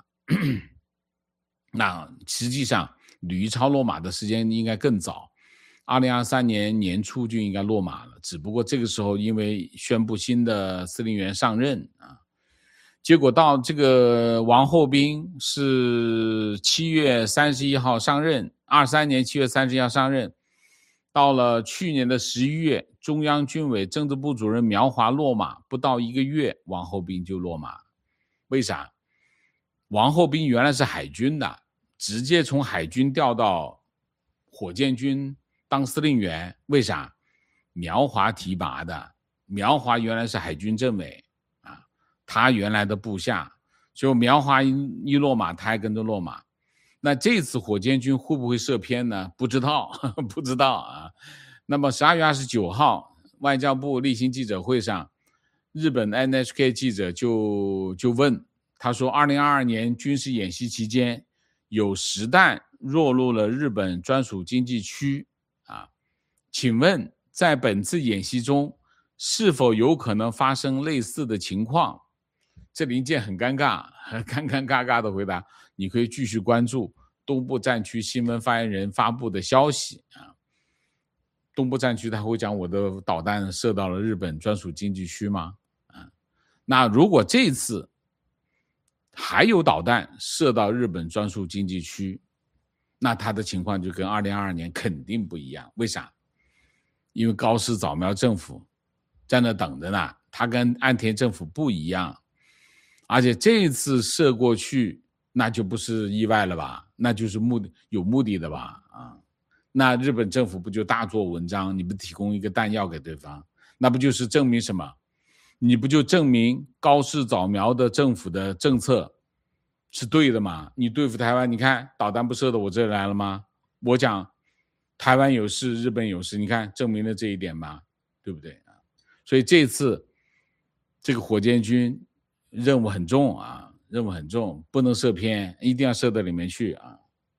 那实际上李玉超落马的时间应该更早，二零二三年年初就应该落马了，只不过这个时候因为宣布新的司令员上任啊，结果到这个王厚斌是七月三十一号上任，二三年七月三十一号上任，到了去年的十一月，中央军委政治部主任苗华落马，不到一个月，王厚斌就落马。为啥？王厚斌原来是海军的，直接从海军调到火箭军当司令员。为啥？苗华提拔的，苗华原来是海军政委啊，他原来的部下，所以苗华一落马，他还跟着落马。那这次火箭军会不会射偏呢？不知道，不知道啊。那么十二月二十九号，外交部例行记者会上，日本 N H K 记者就就问，他说二零二二年军事演习期间，有实弹落入了日本专属经济区啊，请问在本次演习中是否有可能发生类似的情况？这林健很尴尬，尴尴尬尬的回答，你可以继续关注东部战区新闻发言人发布的消息啊。东部战区他会讲我的导弹射到了日本专属经济区吗？啊，那如果这次还有导弹射到日本专属经济区，那他的情况就跟二零二二年肯定不一样。为啥？因为高市早苗政府在那等着呢，他跟岸田政府不一样，而且这一次射过去，那就不是意外了吧？那就是目的有目的的吧？啊，那日本政府不就大做文章？你不提供一个弹药给对方，那不就是证明什么？你不就证明高市早苗的政府的政策是对的吗？你对付台湾，你看导弹不射到我这里来了吗？我讲台湾有事，日本有事，你看证明了这一点吧，对不对？所以这次这个火箭军任务很重啊，任务很重，不能射偏，一定要射到里面去啊。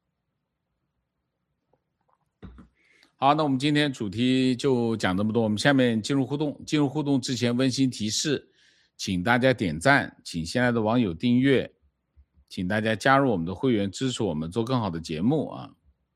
好，那我们今天主题就讲这么多，我们下面进入互动。进入互动之前温馨提示，请大家点赞，请现在的网友订阅，请大家加入我们的会员，支持我们做更好的节目啊。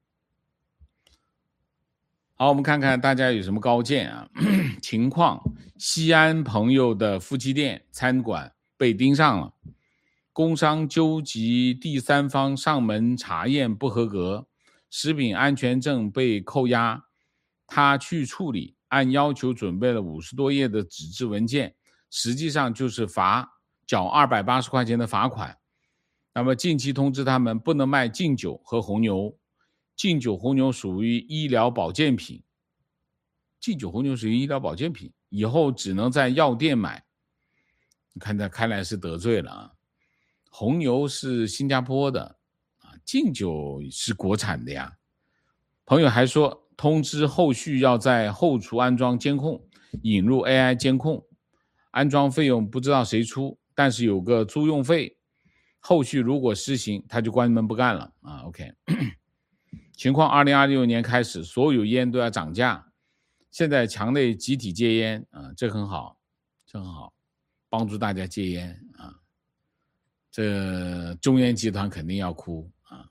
好，我们看看大家有什么高见啊？情况：西安朋友的夫妻店餐馆被盯上了，工商纠集第三方上门查验不合格，食品安全证被扣押，他去处理，按要求准备了五十多页的纸质文件，实际上就是罚缴二百八十块钱的罚款。那么近期通知他们不能卖敬酒和红牛，敬酒红牛属于医疗保健品，敬酒红牛属于医疗保健品，以后只能在药店买。你看他看来是得罪了啊。红牛是新加坡的啊，敬酒是国产的呀。朋友还说，通知后续要在后厨安装监控，引入 A I 监控，安装费用不知道谁出，但是有个租用费，后续如果实行，他就关门不干了啊。OK， 情况二零二六年开始，所有烟都要涨价，现在强烈集体戒烟啊，这很好，这很好。 帮助大家戒烟啊，这中烟集团肯定要哭啊！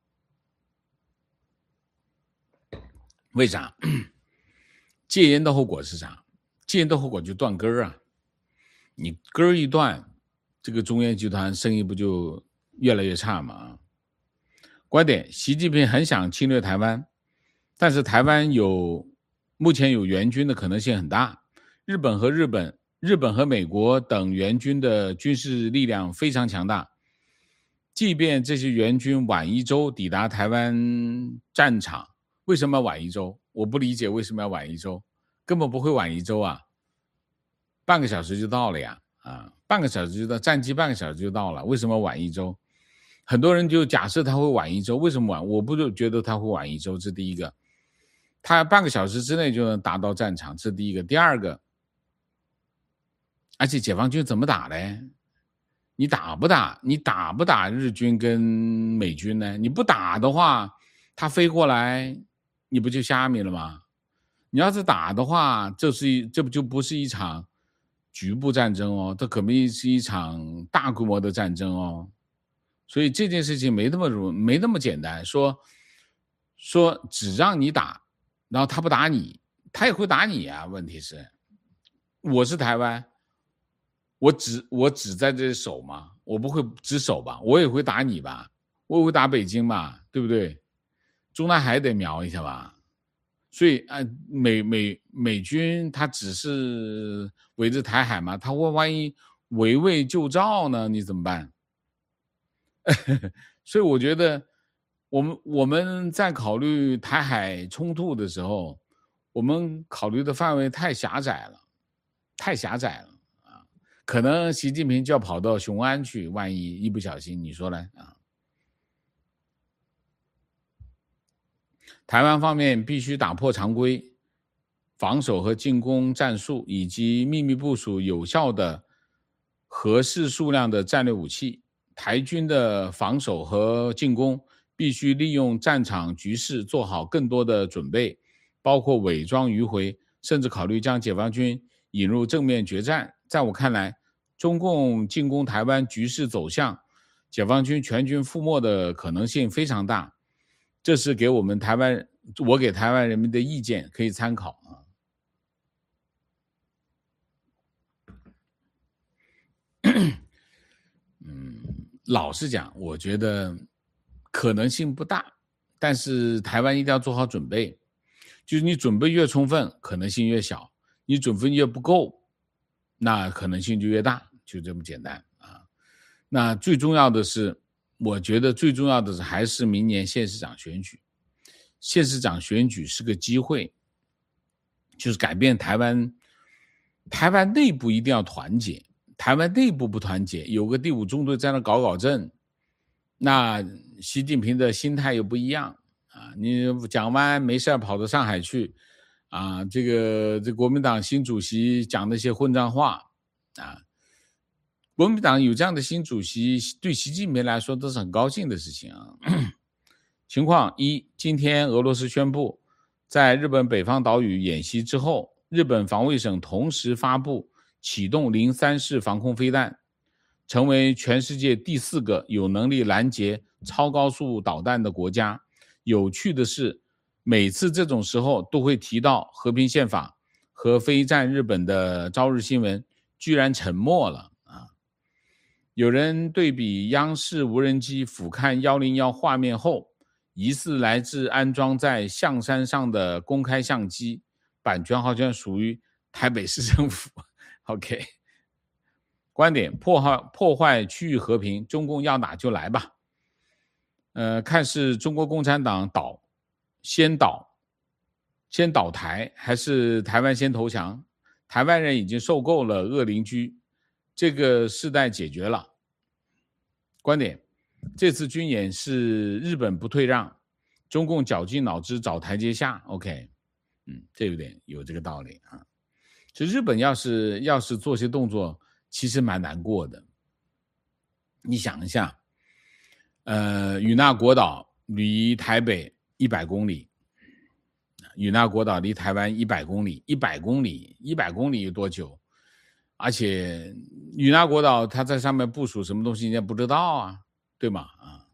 为啥？戒烟的后果是啥？戒烟的后果就断根儿啊！你根儿一断，这个中烟集团生意不就越来越差吗？观点：习近平很想侵略台湾，但是台湾有目前有援军的可能性很大。日本和日本、日本和美国等援军的军事力量非常强大，即便这些援军晚一周抵达台湾战场，为什么要晚一周？我不理解为什么要晚一周，根本不会晚一周啊，半个小时就到了呀，啊，半个小时就到，战机半个小时就到了，为什么晚一周？很多人就假设他会晚一周，为什么晚？我不就觉得他会晚一周，这是第一个。他半个小时之内就能达到战场，这是第一个。第二个，而且解放军怎么打嘞？你打不打？你打不打日军跟美军呢？你不打的话，他飞过来，你不就虾米了吗？你要是打的话，这是一这不就不是一场局部战争哦，这可能是一场大规模的战争哦。所以这件事情没那么容没那么简单，说说只让你打，然后他不打你，他也会打你啊。问题是，我是台湾，我只我只在这里守嘛，我不会只守吧，我也会打你吧，我也会打北京吧，对不对？中南海得瞄一下吧。所以啊，美美美军他只是围着台海嘛，他会万一围魏救赵呢？你怎么办？所以我觉得，我们我们在考虑台海冲突的时候，我们考虑的范围太狭窄了，太狭窄了啊！可能习近平就要跑到雄安去，万一一不小心，你说呢啊？台湾方面必须打破常规防守和进攻战术，以及秘密部署有效的合适数量的战略武器。台军的防守和进攻必须利用战场局势做好更多的准备，包括伪装迂回，甚至考虑将解放军引入正面决战。在我看来，中共进攻台湾局势走向，解放军全军覆没的可能性非常大。这是给我们台湾，我给台湾人民的意见，可以参考啊。嗯，老实讲，我觉得可能性不大，但是台湾一定要做好准备。就是你准备越充分，可能性越小；你准备越不够，那可能性就越大，就这么简单啊。那最重要的是，我觉得最重要的是还是明年县市长选举。县市长选举是个机会，就是改变台湾。台湾内部一定要团结，台湾内部不团结，有个第五中队在那搞搞震，那习近平的心态又不一样啊！你讲完没事跑到上海去啊，这个这国民党新主席讲那些混账话啊，国民党有这样的新主席，对习近平来说都是很高兴的事情啊。情况一，今天俄罗斯宣布，在日本北方岛屿演习之后，日本防卫省同时发布启动零三式防空飞弹，成为全世界第四个有能力拦截超高速导弹的国家。有趣的是，每次这种时候都会提到和平宪法和飞战日本的朝日新闻居然沉默了啊！有人对比央视无人机俯瞰一零一画面后，疑似来自安装在象山上的公开相机，版权好像属于台北市政府。OK， 观点：破坏破坏区域和平，中共要打就来吧。呃，看是中国共产党倒，先倒，先倒台，还是台湾先投降？台湾人已经受够了恶邻居，这个世代解决了。观点：这次军演是日本不退让，中共绞尽脑汁找台阶下。OK， 嗯，这有点有这个道理啊。其实日本要是要是做些动作，其实蛮难过的。你想一下，呃，与那国岛离台北一百公里，与那国岛离台湾一百公里，一百公里，一百公里有多久？ 而且与那国岛它在上面部署什么东西，人家不知道啊，对吗？啊，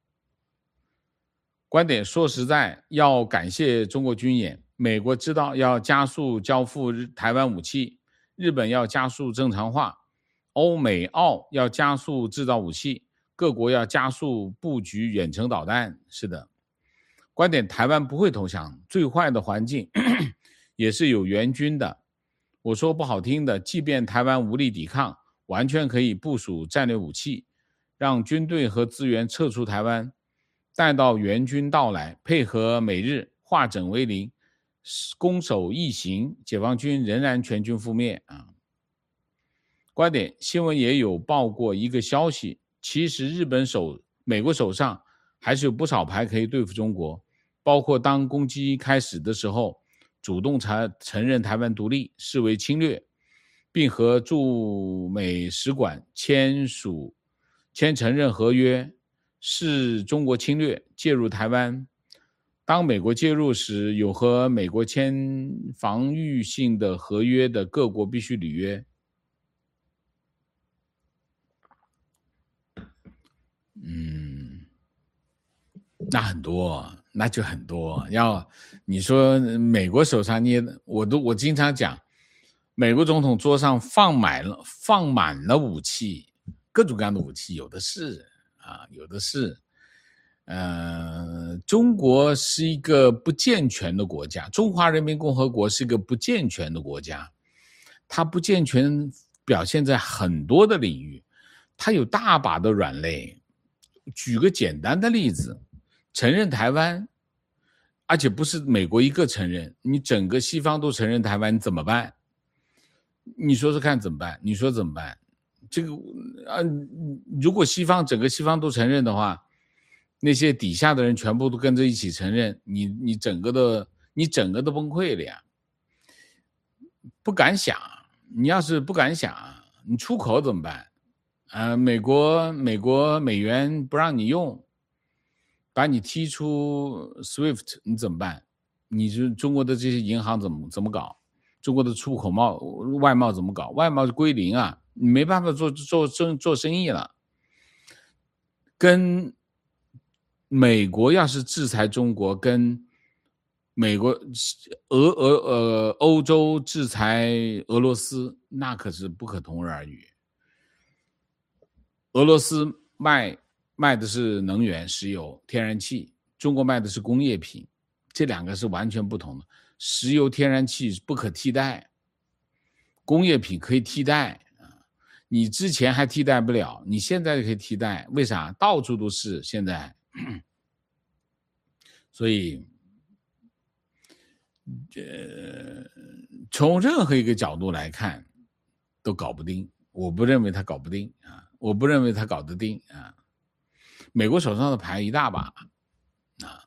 观点说实在，要感谢中国军演，美国知道要加速交付台湾武器，日本要加速正常化，欧美澳要加速制造武器，各国要加速布局远程导弹。是的，观点台湾不会投降，最坏的环境也是有援军的。我说不好听的，即便台湾无力抵抗，完全可以部署战略武器，让军队和资源撤出台湾，待到援军到来，配合美日化整为零，攻守易行，解放军仍然全军覆灭啊！观点新闻也有报过一个消息，其实日本手、美国手上还是有不少牌可以对付中国，包括当攻击开始的时候，主动承认台湾独立，视为侵略，并和驻美使馆签署签承认合约，视中国侵略介入台湾。当美国介入时，有和美国签防御性的合约的各国必须履约。嗯，那很多，那就很多。要你说美国手上捏的，我都我经常讲，美国总统桌上放满了放满了武器，各种各样的武器，有的是啊，有的是。呃，中国是一个不健全的国家，中华人民共和国是一个不健全的国家，它不健全表现在很多的领域，它有大把的软肋。举个简单的例子，承认台湾，而且不是美国一个承认，你整个西方都承认台湾，怎么办？你说说看怎么办？你说怎么办？这个啊，如果西方整个西方都承认的话，那些底下的人全部都跟着一起承认，你你整个的你整个都崩溃了呀！不敢想，你要是不敢想，你出口怎么办？呃，美国美国美元不让你用，把你踢出 S W I F T， 你怎么办？你是中国的这些银行怎么怎么搞？中国的出口贸外贸怎么搞？外贸归零啊，你没办法做做生做生意了。跟美国要是制裁中国，跟美国俄俄呃欧洲制裁俄罗斯，那可是不可同日而语。俄罗斯卖卖的是能源、石油、天然气，中国卖的是工业品，这两个是完全不同的。石油、天然气不可替代，工业品可以替代。你之前还替代不了，你现在可以替代，为啥？到处都是现在。所以呃，从任何一个角度来看都搞不定，我不认为他搞不定啊，我不认为他搞得定啊。美国手上的牌一大把啊。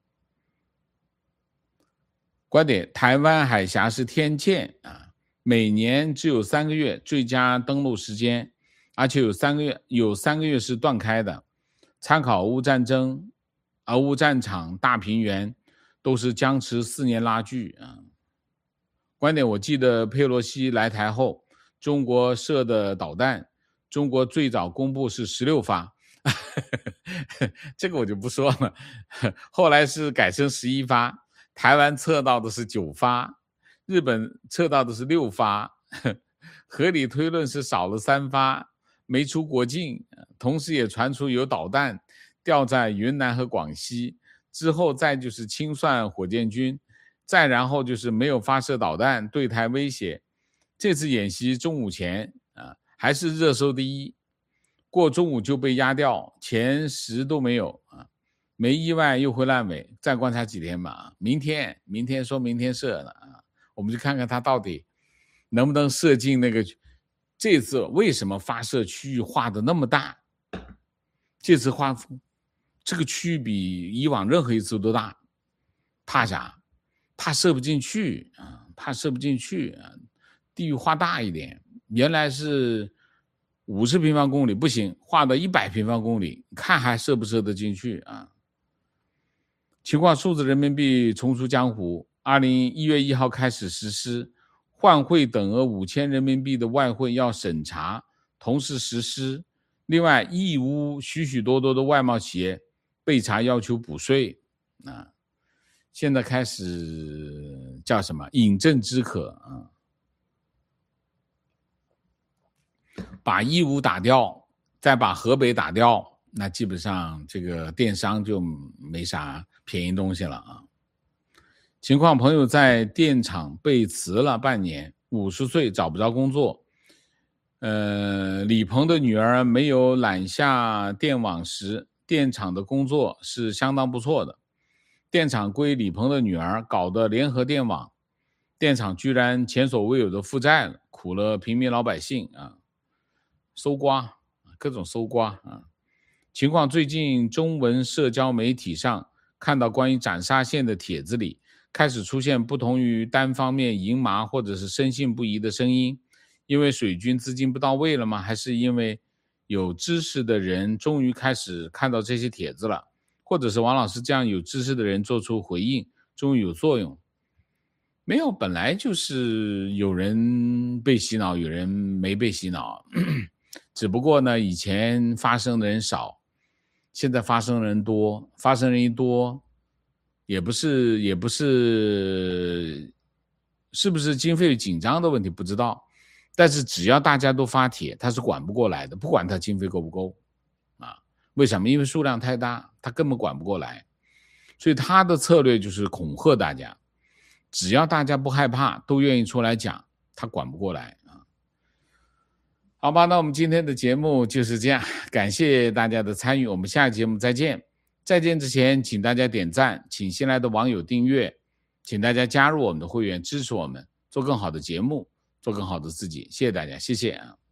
观点：台湾海峡是天堑啊，每年只有三个月最佳登陆时间，而且有三个月有三个月是断开的。参考俄乌战争、俄乌战场、大平原，都是僵持四年拉锯啊。观点：我记得佩洛西来台后，中国射的导弹，中国最早公布是十六发，这个我就不说了。后来是改成十一发，台湾测到的是九发，日本测到的是六发，合理推论是少了三发，没出国境，同时也传出有导弹掉在云南和广西，之后再就是清算火箭军，再然后就是没有发射导弹对台威胁。这次演习中午前啊，还是热搜第一，过中午就被压掉，前十都没有啊，没意外又会烂尾，再观察几天吧。明天明天说明天射了啊，我们就看看他到底能不能射进那个。这次为什么发射区域画的那么大？这次画这个区域比以往任何一次都大，怕啥？怕射不进去啊，怕射不进去啊，地域画大一点。原来是五十平方公里，不行，画到一百平方公里，看还射不射得进去啊？情况：数字人民币重出江湖，二零一月一号开始实施。 换汇等额五千人民币的外汇要审查，同时实施。另外，义乌许许多多的外贸企业被查要求补税啊，现在开始叫什么饮鸩止渴啊，把义乌打掉，再把河北打掉，那基本上这个电商就没啥便宜东西了啊。情况，朋友在电厂被辞了半年，五十岁找不着工作。呃，李鹏的女儿没有揽下电网时，电厂的工作是相当不错的。电厂归李鹏的女儿搞的联合电网，电厂居然前所未有的负债了，苦了平民老百姓啊！搜刮，各种搜刮啊！情况，最近中文社交媒体上看到关于斩沙县的帖子里，开始出现不同于单方面赢麻或者是深信不疑的声音。因为水军资金不到位了吗？还是因为有知识的人终于开始看到这些帖子了？或者是王老师这样有知识的人做出回应，终于有作用？没有，本来就是有人被洗脑，有人没被洗脑，只不过呢，以前发生的人少，现在发生的人多，发生人一多，也不是也不是是不是经费紧张的问题不知道。但是只要大家都发帖，他是管不过来的，不管他经费够不够啊？为什么？因为数量太大，他根本管不过来。所以他的策略就是恐吓大家，只要大家不害怕，都愿意出来讲，他管不过来啊。好吧，那我们今天的节目就是这样，感谢大家的参与，我们下期节目再见。再见之前，请大家点赞，请新来的网友订阅，请大家加入我们的会员，支持我们做更好的节目，做更好的自己，谢谢大家，谢谢啊。